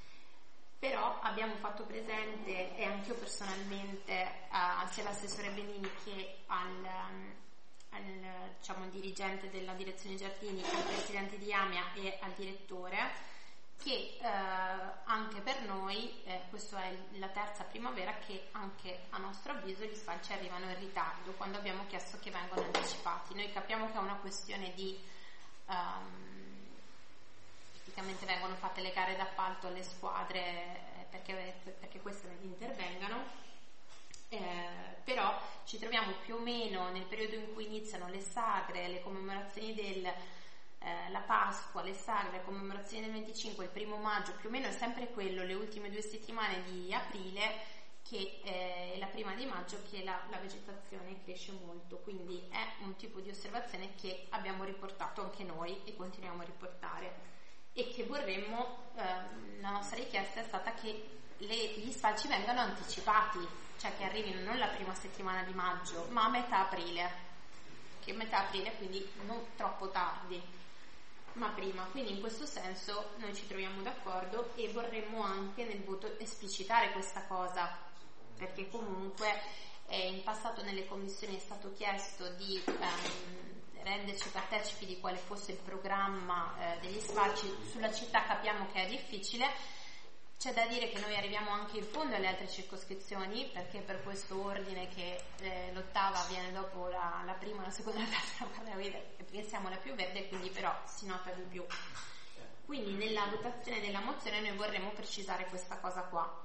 Però abbiamo fatto presente, e anche io personalmente, uh, sia all'assessore Benini che al, um, al diciamo, dirigente della direzione giardini, al presidente di Amia e al direttore, che uh, anche per noi, eh, questa è la terza primavera che anche a nostro avviso gli sfalci arrivano in ritardo, quando abbiamo chiesto che vengano anticipati. Noi capiamo che è una questione di... Um, praticamente vengono fatte le gare d'appalto alle squadre eh, perché, perché queste intervengano, eh, però ci troviamo più o meno nel periodo in cui iniziano le sagre, le commemorazioni del eh, la Pasqua, le sagre, le commemorazioni del venticinque, il primo maggio, più o meno è sempre quello, le ultime due settimane di aprile che è eh, la prima di maggio che la, la vegetazione cresce molto, quindi è un tipo di osservazione che abbiamo riportato anche noi e continuiamo a riportare. E che vorremmo, eh, la nostra richiesta è stata che le, gli sfalci vengano anticipati, cioè che arrivino non la prima settimana di maggio ma a metà aprile, che metà aprile quindi non troppo tardi ma prima, quindi in questo senso noi ci troviamo d'accordo e vorremmo anche nel voto esplicitare questa cosa, perché comunque eh, in passato nelle commissioni è stato chiesto di ehm, renderci partecipi di quale fosse il programma eh, degli sfalci. Sulla città capiamo che è difficile, c'è da dire che noi arriviamo anche in fondo alle altre circoscrizioni, perché per questo ordine che eh, l'ottava viene dopo la, la prima, la seconda e la terza, perché siamo la più verde, quindi però si nota di più. Quindi nella votazione della mozione noi vorremmo precisare questa cosa qua.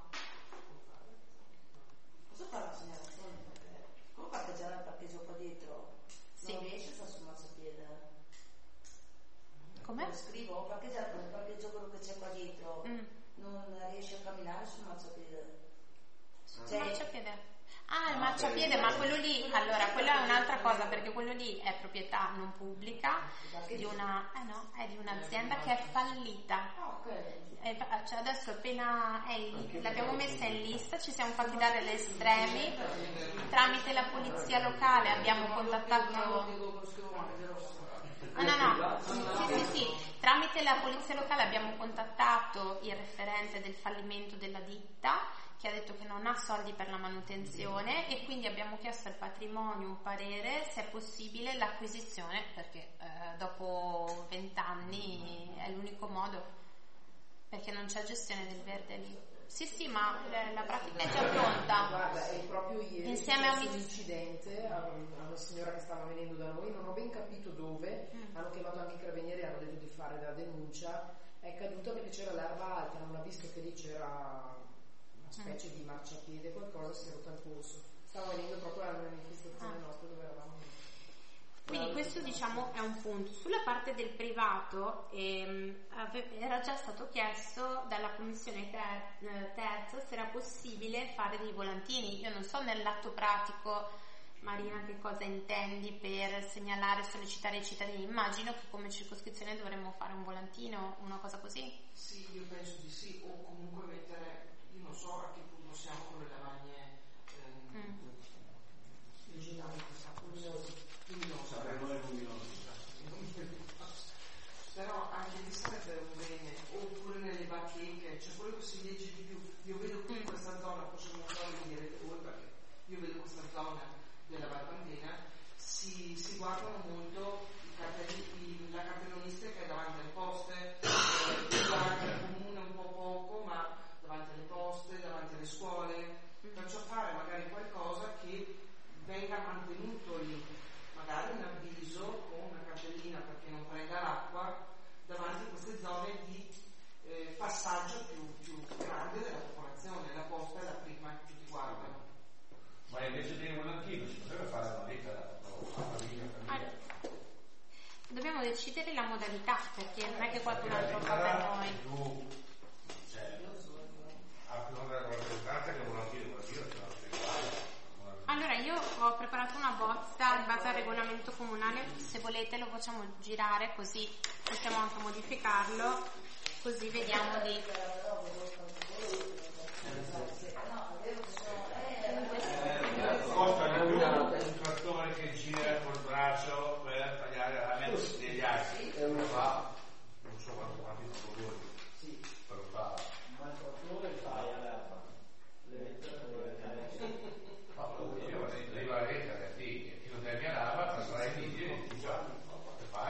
Posso fare una segnalazione? Come parcheggiare il parcheggio qua dietro? Sì. Non riesce a stare sul marciapiede? Come? Scrivo, parcheggiare con il parcheggio quello che c'è qua dietro, mm. non riesce a camminare sul marciapiede. Sul Cioè, marciapiede? Ah, il marciapiede, ma quello lì, allora, quella è un'altra cosa, perché quello lì è proprietà non pubblica di una, eh no, è di un'azienda che è fallita. È, cioè adesso appena è lì, l'abbiamo messa in lista, ci siamo fatti dare le estremi, tramite la polizia locale abbiamo contattato. Ah, no, no, sì, sì, sì, tramite la polizia locale abbiamo contattato il referente del fallimento della ditta che ha detto che non ha soldi per la manutenzione e quindi abbiamo chiesto al patrimonio un parere se è possibile l'acquisizione, perché eh, dopo vent'anni è l'unico modo, perché non c'è gestione del verde lì. Sì, sì, ma la, la pratica è già pronta. Guarda, è proprio ieri insieme a un incidente a una signora che stava venendo da noi, non ho ben capito dove, mm. hanno chiamato anche i carabinieri e hanno detto di fare la denuncia. È caduta perché c'era l'erba alta, non ha visto che lì c'era una specie mm. di marciapiede, qualcosa, si è rotto il polso. Stava venendo proprio alla manifestazione ah. nostra dove eravamo. Quindi questo diciamo è un punto. Sulla parte del privato ehm, era già stato chiesto dalla commissione ter- terza se era possibile fare dei volantini. Io non so nell'atto pratico, Marina, che cosa intendi per segnalare e sollecitare i cittadini. Immagino che come circoscrizione dovremmo fare un volantino, una cosa così. Sì, io penso di sì, o comunque mettere, io non so a che punto siamo con le lavagne ehm, mm. digitali, questa cosa. Luminosa, però anche lì sarebbe un bene, oppure nelle bacheche, cioè quello che si legge di più. Io vedo qui in questa zona, forse non so, mi direte voi, perché io vedo questa zona della Valbandina, si, si guardano molto i cartelli, la cartellonistica che è davanti alle poste, eh, davanti al comune un po' poco, ma davanti alle poste, davanti alle scuole, perciò fare magari qualcosa che venga mantenuto lì. Magari un avviso con una cartellina perché non prenda l'acqua davanti a queste zone di eh, passaggio più, più grande della popolazione. La posta è la prima che tutti guardano. Ma invece di un volantino si potrebbe fare una vita da famiglia a famiglia. Dobbiamo decidere la modalità, perché non è che qualcun altro fa per noi. Tu, cioè, ha più una rappresentanza che un volantino, volantino ce l'ha spiegato. Allora io ho preparato una bozza in base al regolamento comunale, se volete lo facciamo girare così possiamo anche modificarlo, così vediamo di... Costa di più un trattore che gira col braccio per tagliare la mente degli altri e uno fa non so quanto quanti trattatori sì. Per fare ma il trattore fai all'erba le lettere io arrivo alla lettera e chi non termina l'alba passerà i video e ti fa che fai?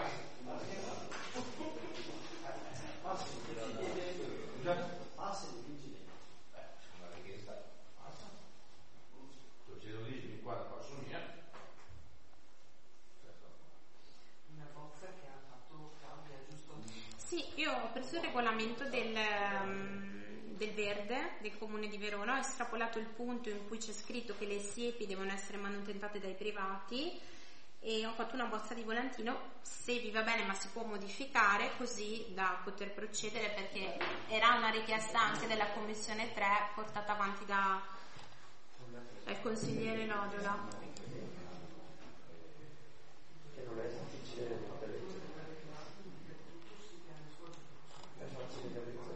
Passa difficile. Beh, c'è una richiesta, passa. Tu ce lo dici di qua, passo mia. Una bozza che ha fatto Claudia, giusto? Sì, io ho preso il regolamento del, um, del verde del comune di Verona, ho estrapolato il punto in cui c'è scritto che le siepi devono essere manutentate dai privati e ho fatto una bozza di volantino, se vi va bene, ma si può modificare così da poter procedere, perché era una richiesta anche della commissione tre portata avanti da, dal consigliere Lodola. Che non è difficile da leggere. È facile da leggere.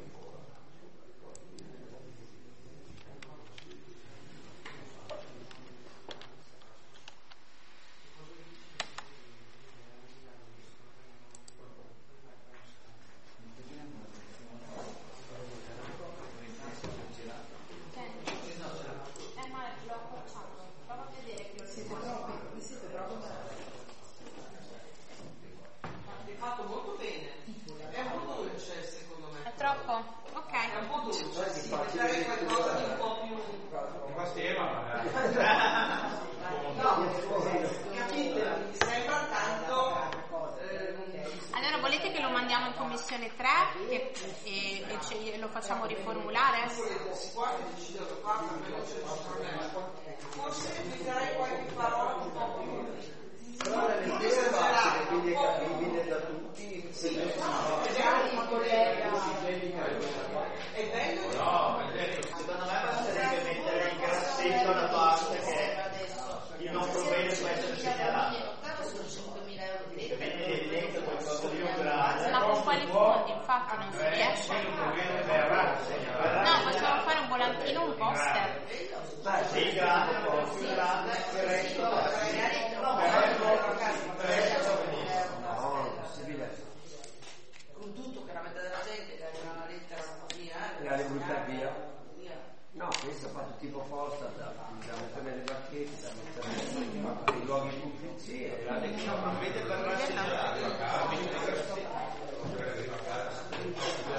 tre e, e ce, lo facciamo riformulare? Si può decidere qua, per me non c'è nessun problema. Forse eviterei qualche parola un po' più. Però la lettera è facile, quindi è capibile da tutti. Sì, no, è un collega. È bello. No, secondo me basterebbe mettere in grassetto la parte che il non provvede può essere segnalato. Ma con quali fondi? Infatti non si riesce. No, possiamo fare un volantino, un poster. Sì, grande, un po' più grande, il resto No,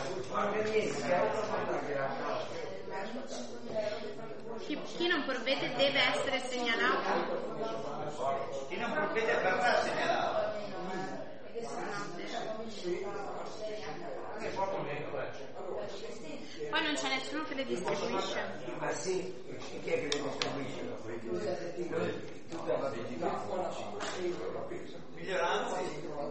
Chi, chi non provvede deve essere segnalato. Chi non provvede verrà segnalato. Poi non c'è nessuno che le distribuisce. Ma sì, chi è che le distribuisce? Miglioranza.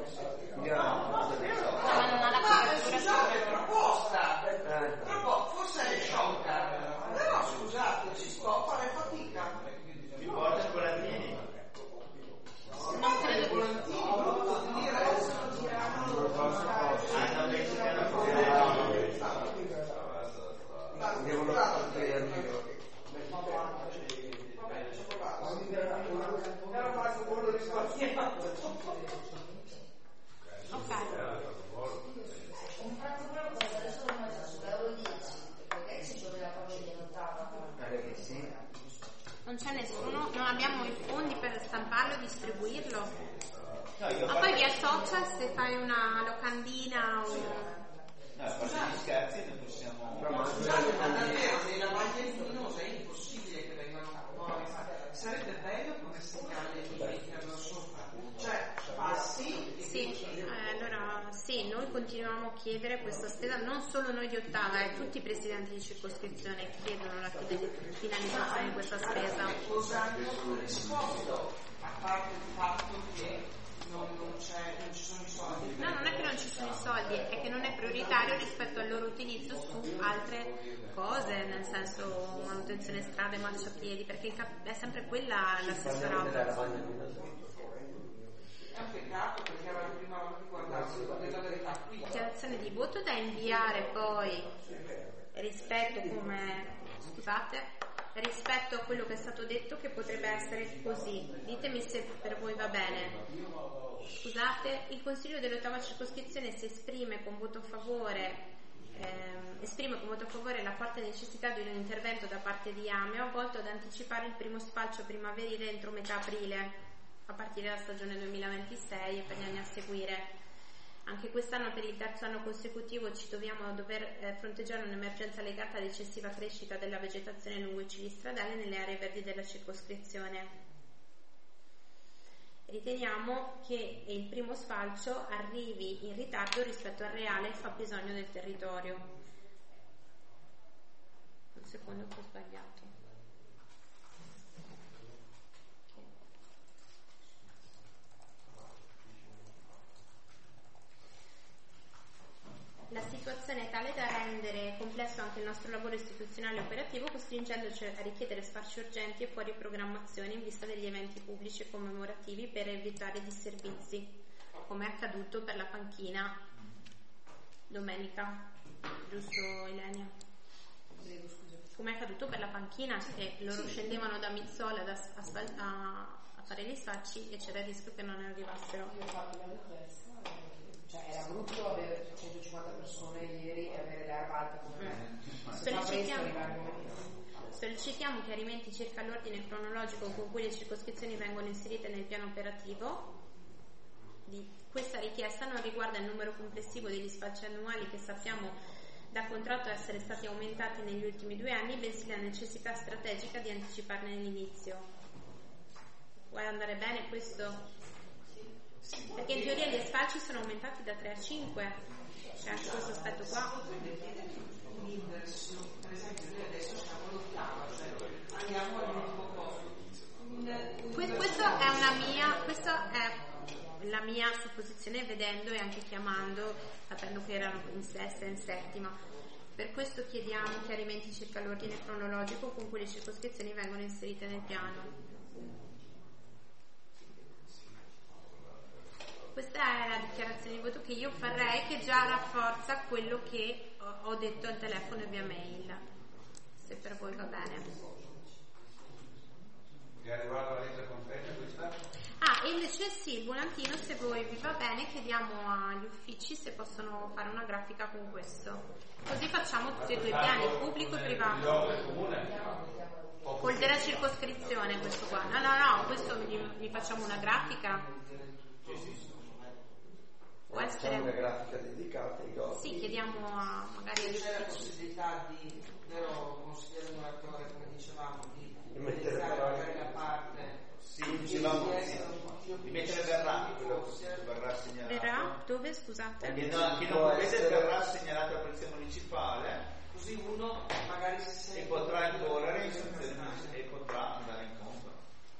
Ma non ha la copertura. È proposta, Propo- forse è sciocca, però scusate, ci sto a fare fatica. Mi porta i volantini. Non credo che Volantini, brutto dire, Ah, non penso che hanno problemi. Devono fare amico. era fatto quello risparmiato. Ok. Un francobollo costa adesso lo mangia sull'euro dieci, perché ci dove la famiglia non stava. Perché sì. Non c'è nessuno, non abbiamo i fondi per stamparlo e distribuirlo. No, io Ma poi vi associa se fai una locandina o... No, a parte gli scherzi ne possiamo... Ma scusate, ma davvero dei lavaglie luminose è impossibile che vengano fuori. Sarebbe bello come segnale di metterlo sopra. Cioè, passi e Sì, eh, allora sì, noi continuiamo a chiedere questa spesa, non solo noi di Ottava, eh, tutti i presidenti di circoscrizione chiedono la finalizzazione di questa spesa. Cosa hanno risposto? A parte il fatto che non, non, c'è, non ci sono i soldi. No, non è che non ci sono i soldi, è che non è prioritario rispetto al loro utilizzo su altre cose, nel senso manutenzione strade, marciapiedi, perché è sempre quella l'assessorato. È un peccato perché era la prima volta che guardassi, della verità qui. Dichiarazione di voto da inviare poi rispetto come scusate rispetto a quello che è stato detto, che potrebbe essere così. Ditemi se per voi va bene. Scusate, il Consiglio dell'ottava circoscrizione si esprime con voto a favore ehm, esprime con voto a favore la forte necessità di un intervento da parte di Ameo volto ad anticipare il primo spalcio primaverile entro metà aprile a partire dalla stagione duemilaventisei e per gli anni a seguire. Anche quest'anno, per il terzo anno consecutivo, ci troviamo a dover eh, fronteggiare un'emergenza legata all'eccessiva crescita della vegetazione lungo i cili stradali nelle aree verdi della circoscrizione. Riteniamo che il primo sfalcio arrivi in ritardo rispetto al reale fabbisogno del territorio. Un secondo che ho sbagliato. La situazione è tale da rendere complesso anche il nostro lavoro istituzionale e operativo, costringendoci a richiedere sfalci urgenti e fuori programmazione in vista degli eventi pubblici e commemorativi per evitare disservizi, come è accaduto per la panchina domenica, giusto Ilenia? Come è accaduto per la panchina, che loro scendevano da Mizzola ad asfal- a, a fare gli sfalci e c'era il rischio che non ne arrivassero. Io ho fatto la richiesta. Cioè era brutto avere centocinquanta persone ieri e avere l'erba alta come me. Sollecitiamo, sollecitiamo chiarimenti circa l'ordine cronologico con cui le circoscrizioni vengono inserite nel piano operativo. Di questa richiesta non riguarda il numero complessivo degli sfalci annuali che sappiamo da contratto essere stati aumentati negli ultimi due anni, bensì la necessità strategica di anticiparne l'inizio. Vuoi andare bene questo? Perché in teoria gli sfalci sono aumentati da tre a cinque, c'è anche questo aspetto qua. Per esempio noi adesso siamo all'ottava, cioè andiamo al poco. Questa è una mia, questa è la mia supposizione, vedendo e anche chiamando, sapendo che erano in sesta e in settima. Per questo chiediamo chiarimenti circa l'ordine cronologico con cui le circoscrizioni vengono inserite nel piano. Questa è la dichiarazione di voto che io farei, che già rafforza quello che ho detto al telefono e via mail, se per voi va bene. È arrivata la lettera concreta questa? Ah, e invece sì, il volantino, se voi vi va bene, chiediamo agli uffici se possono fare una grafica con questo. Così facciamo tutti e due i piani, pubblico e privato. Col della circoscrizione questo qua. No, no, no, questo gli, gli facciamo una grafica. può essere una grafica dedicata ai goti. Sì, chiediamo a magari se c'è la possibilità di, vero consigliere muratore, come dicevamo, di mettere magari la parte sì, dicevamo di mettere verrà, quello che verrà segnalato. Verrà? Dove, scusate? Che non, che non potete verrà segnalato alla polizia municipale, così uno magari si sente e potrà incorrere in sanzioni e potrà andare incontro.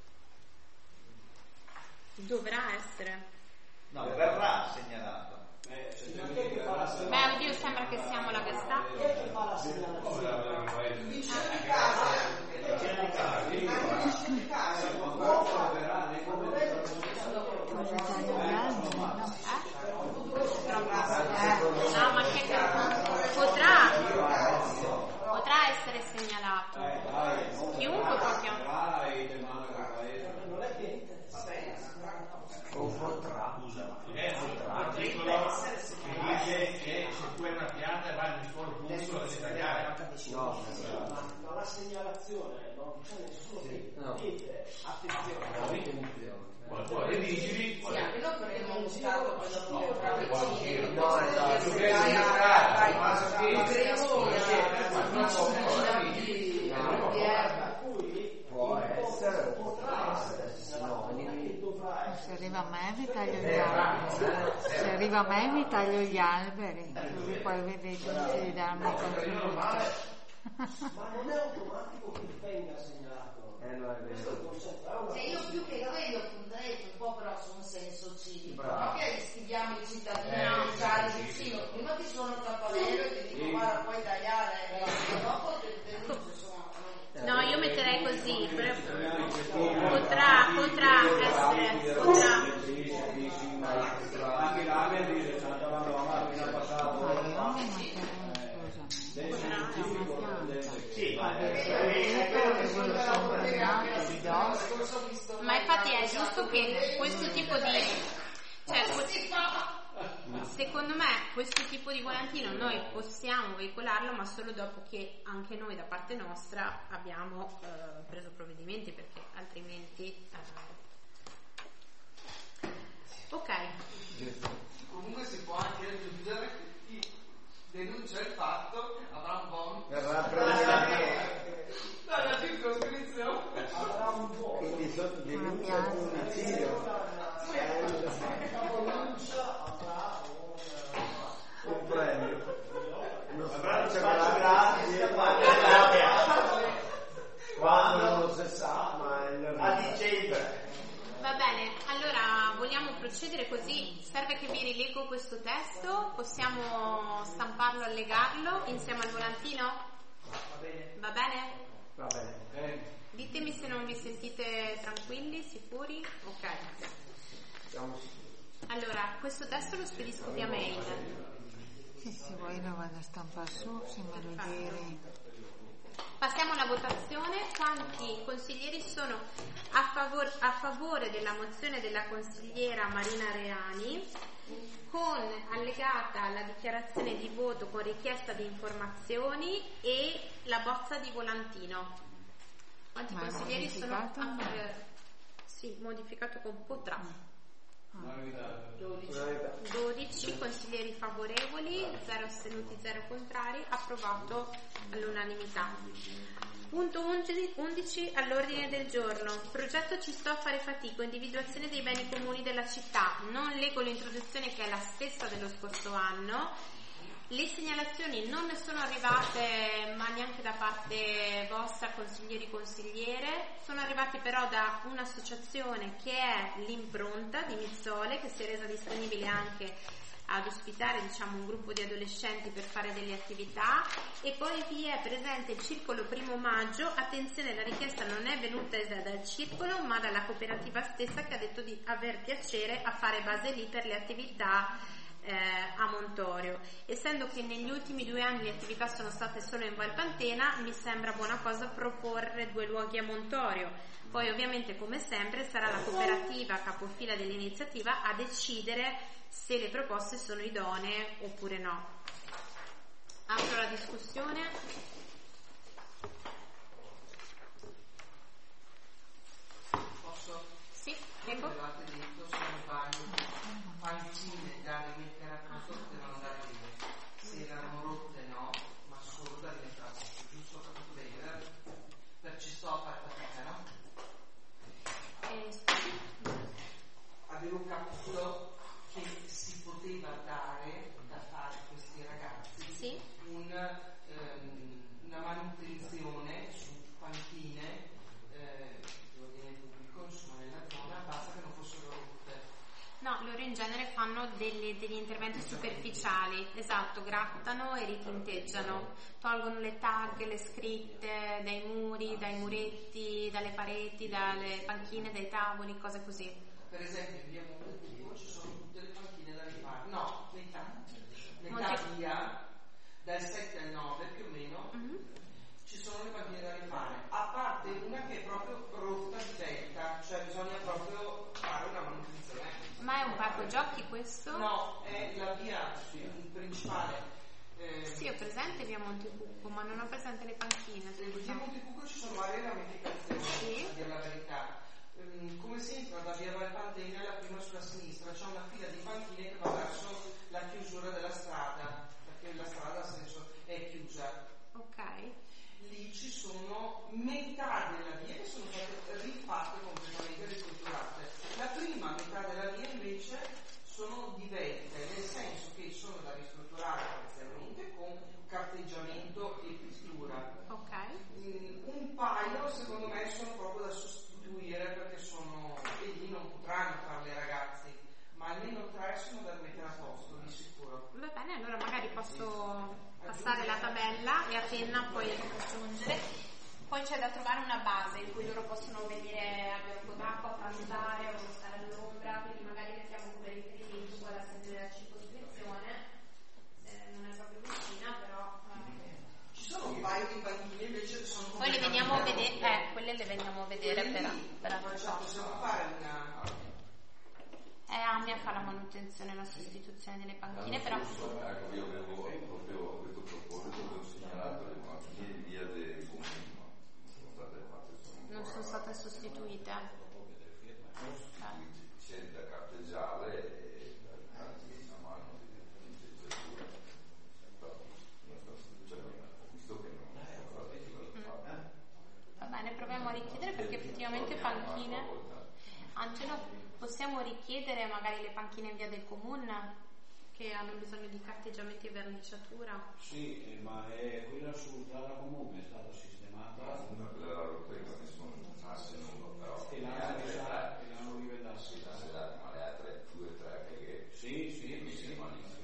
Dovrà essere. No, verrà segnalato. Beh, oddio, sembra che siamo la Gestapo. Chi è che fa la segnalazione? il vicino di casa, il vicino di casa, il vicino di casa può fare no, ma che potrà potrà essere segnalato. Chiunque può chiamare. Non è che O potrà. È un articolo che dice che se tu hai una pianta e vai nel suolo pubblico lo devi tagliare. No, ma la segnalazione non c'è nessuno che dice attenzione. Poi i vigili Sì, anche noi prendiamo un stato poi dopo tra vicini. no, esatto. su che si strada, Può essere o potrà essere sinonimi. Se arriva a me vi taglio gli alberi. Se arriva a me vi taglio gli alberi, così poi vedete di darmi contributo. Ma non è automatico che venga segnalato. Eh, no, è vero. Cioè io più che quello punterei un po' però su un senso civico, Bravo. no? Che scriviamo i cittadini Eh, a usare sì, vicino, prima ti suono il campanello e ti dico guarda puoi tagliare, e dopo ti denuncio insomma. No, io metterei così, però potrà, potrà essere, potrà. Anche l'Amer dice Santa Madonna fino al passato. Ma io non metterei, Sì, ma Ma infatti è giusto che questo tipo di cioè, secondo me questo tipo di volantino noi possiamo veicolarlo, ma solo dopo che anche noi da parte nostra abbiamo eh, preso provvedimenti, perché altrimenti eh... ok. Comunque si può anche aggiungere che chi denuncia il fatto avrà un buon Verrà premiato. dalla circoscrizione, Avrà un buono. Quindi sotto denuncia un omicidio. La pronuncia avrà Un premio. Uno avrà spazio spazio gratis. gratis Quando non si sa, ma è il a dicembre. Va bene, allora vogliamo procedere così? Serve che vi rilego questo testo? Possiamo stamparlo, allegarlo insieme al volantino? va bene. Va bene? Va bene. Ditemi se non vi sentite tranquilli, sicuri? Ok. Siamo sicuri. Allora, questo testo lo spedisco via mail. Sì, se vuoi lo vado a stampare su, se me lo giri. Passiamo alla votazione. Quanti consiglieri sono a, favor- a favore della mozione della consigliera Marina Reani, con allegata la dichiarazione di voto con richiesta di informazioni e la bozza di volantino? Quanti Ma è consiglieri sono a modificato? favore? Sì, modificato con potrà. dodici consiglieri favorevoli, zero astenuti, zero contrari, approvato all'unanimità. Punto undici all'ordine del giorno. Progetto Ci sto a fare fatica, individuazione dei beni comuni della città. Non leggo l'introduzione, che è la stessa dello scorso anno. Le segnalazioni non ne sono arrivate, ma neanche da parte vostra, consiglieri consigliere. Sono arrivati però da un'associazione che è l'Impronta di Mizzole, che si è resa disponibile anche ad ospitare, diciamo, un gruppo di adolescenti per fare delle attività. E poi vi è presente il Circolo Primo Maggio. Attenzione, la richiesta non è venuta dal circolo, ma dalla cooperativa stessa, che ha detto di aver piacere a fare base lì per le attività Eh, a Montorio. Essendo che negli ultimi due anni le attività sono state solo in Valpantena, mi sembra buona cosa proporre due luoghi a Montorio. Poi ovviamente, come sempre, sarà la cooperativa capofila dell'iniziativa a decidere se le proposte sono idonee oppure no. Apro la discussione. Posso? Sì, prego. Avevate detto, se non sbaglio, quali vicine dare ehm, una manutenzione su panchine eh, di ordine pubblico, insomma nella zona, basta che non fossero rotte. No, loro in genere fanno degli, degli interventi superficiali, esatto, grattano e ritinteggiano, tolgono le tag, le scritte dai muri, dai muretti, dalle pareti, dalle panchine, dai tavoli, cose così. Per esempio in via Montepio ci sono tutte le panchine da rifare, no, metà, metà Monte... via, dal sette al nove più o meno, mm-hmm. ci sono le panchine da rifare, a parte una che è proprio rotta di vetta, cioè bisogna proprio fare una manutenzione. Ma è un parco giochi questo? No, è la via principale. Eh, sì, ho presente via Montecucco, ma non ho presente le panchine. Via Montecucco ci sono varie ramificazioni, sì? A dire la verità. Um, come si entra da via Valpantene, la prima sulla sinistra, c'è una fila di panchine che va verso la chiusura della strada, perché la strada, nel senso, è chiusa. Ok. Lì ci sono metà della via che sono state rifatte completamente, ristrutturate. La prima metà della via invece sono di vette, nel senso che sono da ristrutturare parzialmente con carteggiamento e pittura. Ok. Mm, un paio secondo me sono proprio da sostituire perché sono, e lì non potranno fare le ragazzi, ma almeno tre sono da mettere a posto, di sicuro. Va bene, allora magari posso passare la tabella e a penna poi aggiungere. Poi c'è da trovare una base in cui loro possono venire a bere un po' d'acqua, pranzare o stare all'ombra, quindi magari mettiamo come riferimento quella sede della circoscrizione, eh, non è proprio vicina, però eh. Ci sono un paio di panchine invece che sono poi le veniamo a vedere, eh, quelle le veniamo a vedere per, per possiamo fare una eh, Amia fa la manutenzione e la sostituzione delle panchine, però ecco, io avevo proprio questo proposito, avevo segnalato le panchine di via dei Comuni. Non sono state sostituite. C'è da carteggiare e una mano di lettura. Visto che non è stata va bene, proviamo a richiedere perché effettivamente panchine. Angelo, possiamo richiedere magari le panchine in via del Comune che hanno bisogno di carteggiamento e verniciatura? Sì, ma è quella su strada comune è stata sistemata. E l'hanno rivedato. Ma le altre due o tre che sì, sì, sì, sì.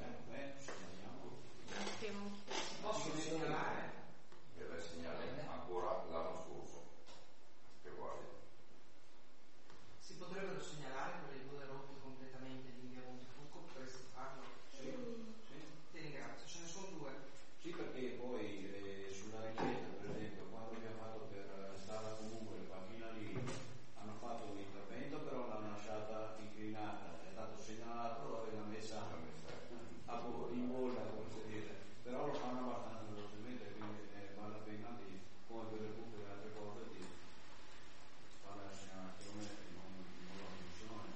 Posso segnalare? Deve segnalare ancora l'anno scorso. Che guardi. Si potrebbero segnalare quelle due rotte completamente di via Montecucco, potresti farlo? Sì. Sì. Ti ringrazio, ce ne sono due. Sì, perché poi eh, sulla richiesta, per esempio, quando abbiamo fatto per strada comunque le panchine lì, hanno fatto un intervento, però l'hanno lasciata inclinata, è stato segnalato, l'avevano messa a bo- in bolla, come si dice, però lo fanno abbastanza velocemente, quindi eh, vale la pena di, come per le tutte le altre cose, di fare la segnalazione in una funzione.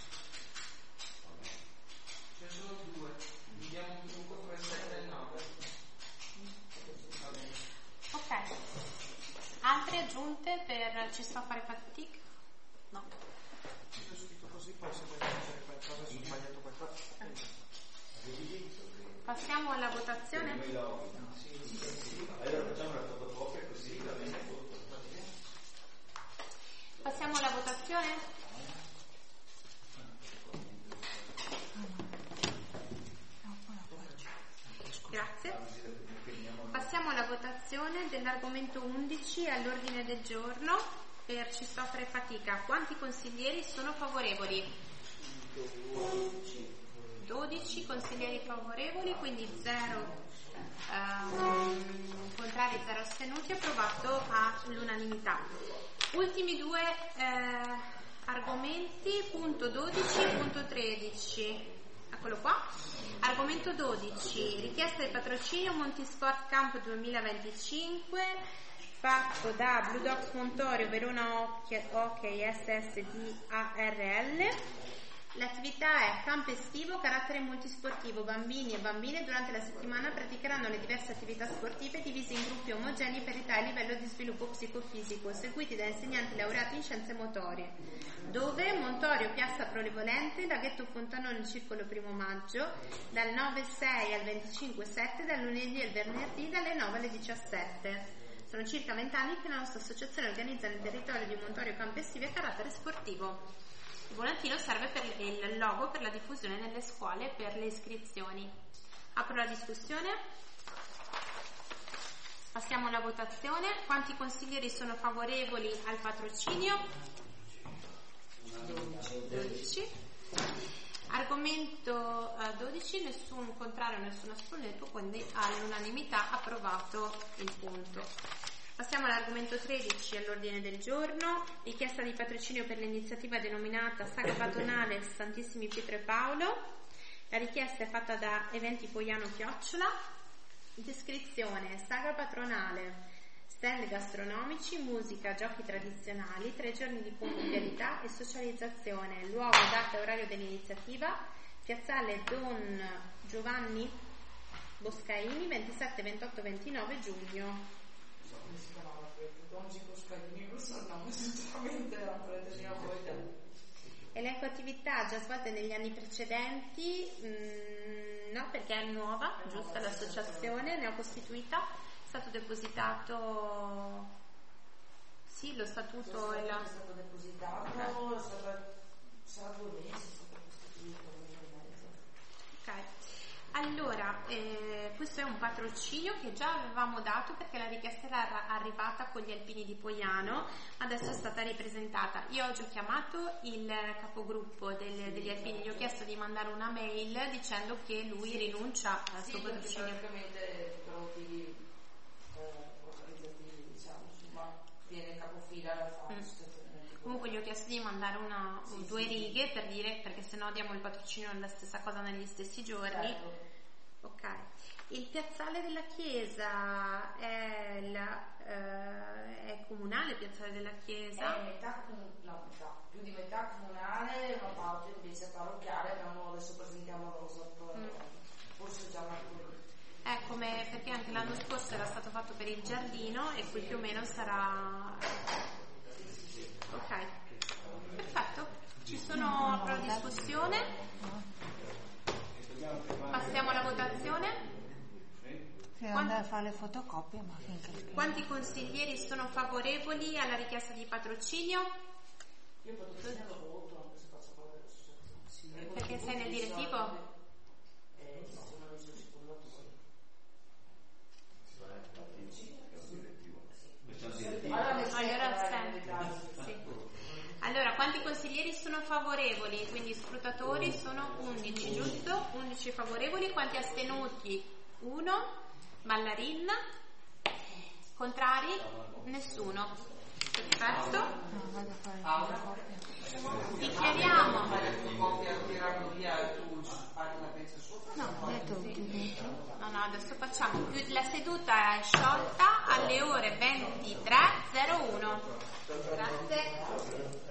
Ce ne sono due, vediamo un trucco tra il sette e il nove. Va bene. Ok. Altre aggiunte per ci sta a fare fatica? No. Ho scritto così, poi se vuoi aggiungere qualcosa, se ho sbagliato qualcosa. Passiamo alla votazione? Allora facciamo una fotocopia così va bene tutto. Passiamo alla votazione? Grazie. Passiamo alla votazione dell'argomento undici all'ordine del giorno per Ci sto a fare fatica. Quanti consiglieri sono favorevoli? dodici consiglieri favorevoli, quindi zero ehm, contrari, zero astenuti, approvato all'unanimità. Ultimi due eh, argomenti, punto dodici e punto tredici. Eccolo qua. Argomento dodici, richiesta di patrocinio Montisport Camp duemilaventicinque fatto da Blue Dogs Montorio Verona Hockey S S D A R L L'attività è campo estivo, carattere multisportivo. Bambini e bambine durante la settimana praticheranno le diverse attività sportive divise in gruppi omogenei per età e livello di sviluppo psicofisico, seguiti da insegnanti laureati in scienze motorie. Dove? Montorio, Piazza Prolevolente, Laghetto Fontanone, Circolo Primo Maggio, dal nove sei al venticinque sette, dal lunedì al venerdì, dalle nove alle diciassette. Sono circa vent'anni che la nostra associazione organizza nel territorio di Montorio campi estivi a carattere sportivo. Il volantino serve per il logo per la diffusione nelle scuole per le iscrizioni. Apro la discussione. Passiamo alla votazione. Quanti consiglieri sono favorevoli al patrocinio? dodici. Argomento eh, dodici, nessun contrario, nessun astenuto, quindi all'unanimità approvato il punto. Passiamo all'argomento tredici all'ordine del giorno, richiesta di patrocinio per l'iniziativa denominata Saga Patronale Santissimi Pietro e Paolo. La richiesta è fatta da Eventi Poiano Chiocciola. Descrizione: saga patronale, stand gastronomici, musica, giochi tradizionali, tre giorni di convivialità e socializzazione. Luogo, data e orario dell'iniziativa: piazzale Don Giovanni Boscaini, ventisette, ventotto, ventinove giugno. Elenco attività già svolte negli anni precedenti? Mm, no, perché è nuova, giusta l'associazione, ne ho costituita, è stato depositato, sì, lo statuto e la... è stato depositato, è stato, sarà due mesi, è stato costituito. Ok. Allora, eh, questo è un patrocinio che già avevamo dato perché la richiesta era arrivata con gli alpini di Poiano, adesso è stata ripresentata. Io oggi ho chiamato il capogruppo del, degli alpini, gli ho chiesto di mandare una mail dicendo che lui rinuncia al sì, suo patrocinio. Praticamente per motivi eh, organizzativi, diciamo, insomma, viene capofila la fa. Mm. Comunque gli ho chiesto di mandare una, sì, due sì, righe per dire, perché sennò diamo il patrocinio la stessa cosa negli stessi giorni. Certo. Ok. Il piazzale della chiesa è, la, eh, è comunale, il piazzale della chiesa? È metà, no, metà, più di metà comunale, una parte invece parrocchiale, abbiamo, adesso presentiamo la cosa, mm. forse già una È come, perché anche l'anno scorso era stato fatto per il giardino e qui più o meno sarà... Ok, perfetto. Ci sono, apro la discussione. Passiamo alla votazione. Devo andare a fare le fotocopie, ma finché... Quanti consiglieri sono favorevoli alla richiesta di patrocinio? Io patrocinio lo voto, anche se faccio parte dell'associazione. Perché sei nel direttivo? Eh, sono nei suoi circolatori. Allora, sì. Allora, quanti consiglieri sono favorevoli? Quindi scrutatori sono undici, giusto? undici favorevoli. Quanti astenuti? uno. Ballarin? Contrari? Nessuno. Perfetto. Dichiariamo. No, detto sì. No, no, adesso facciamo. La seduta è sciolta alle ore ventitré e zero uno. Grazie.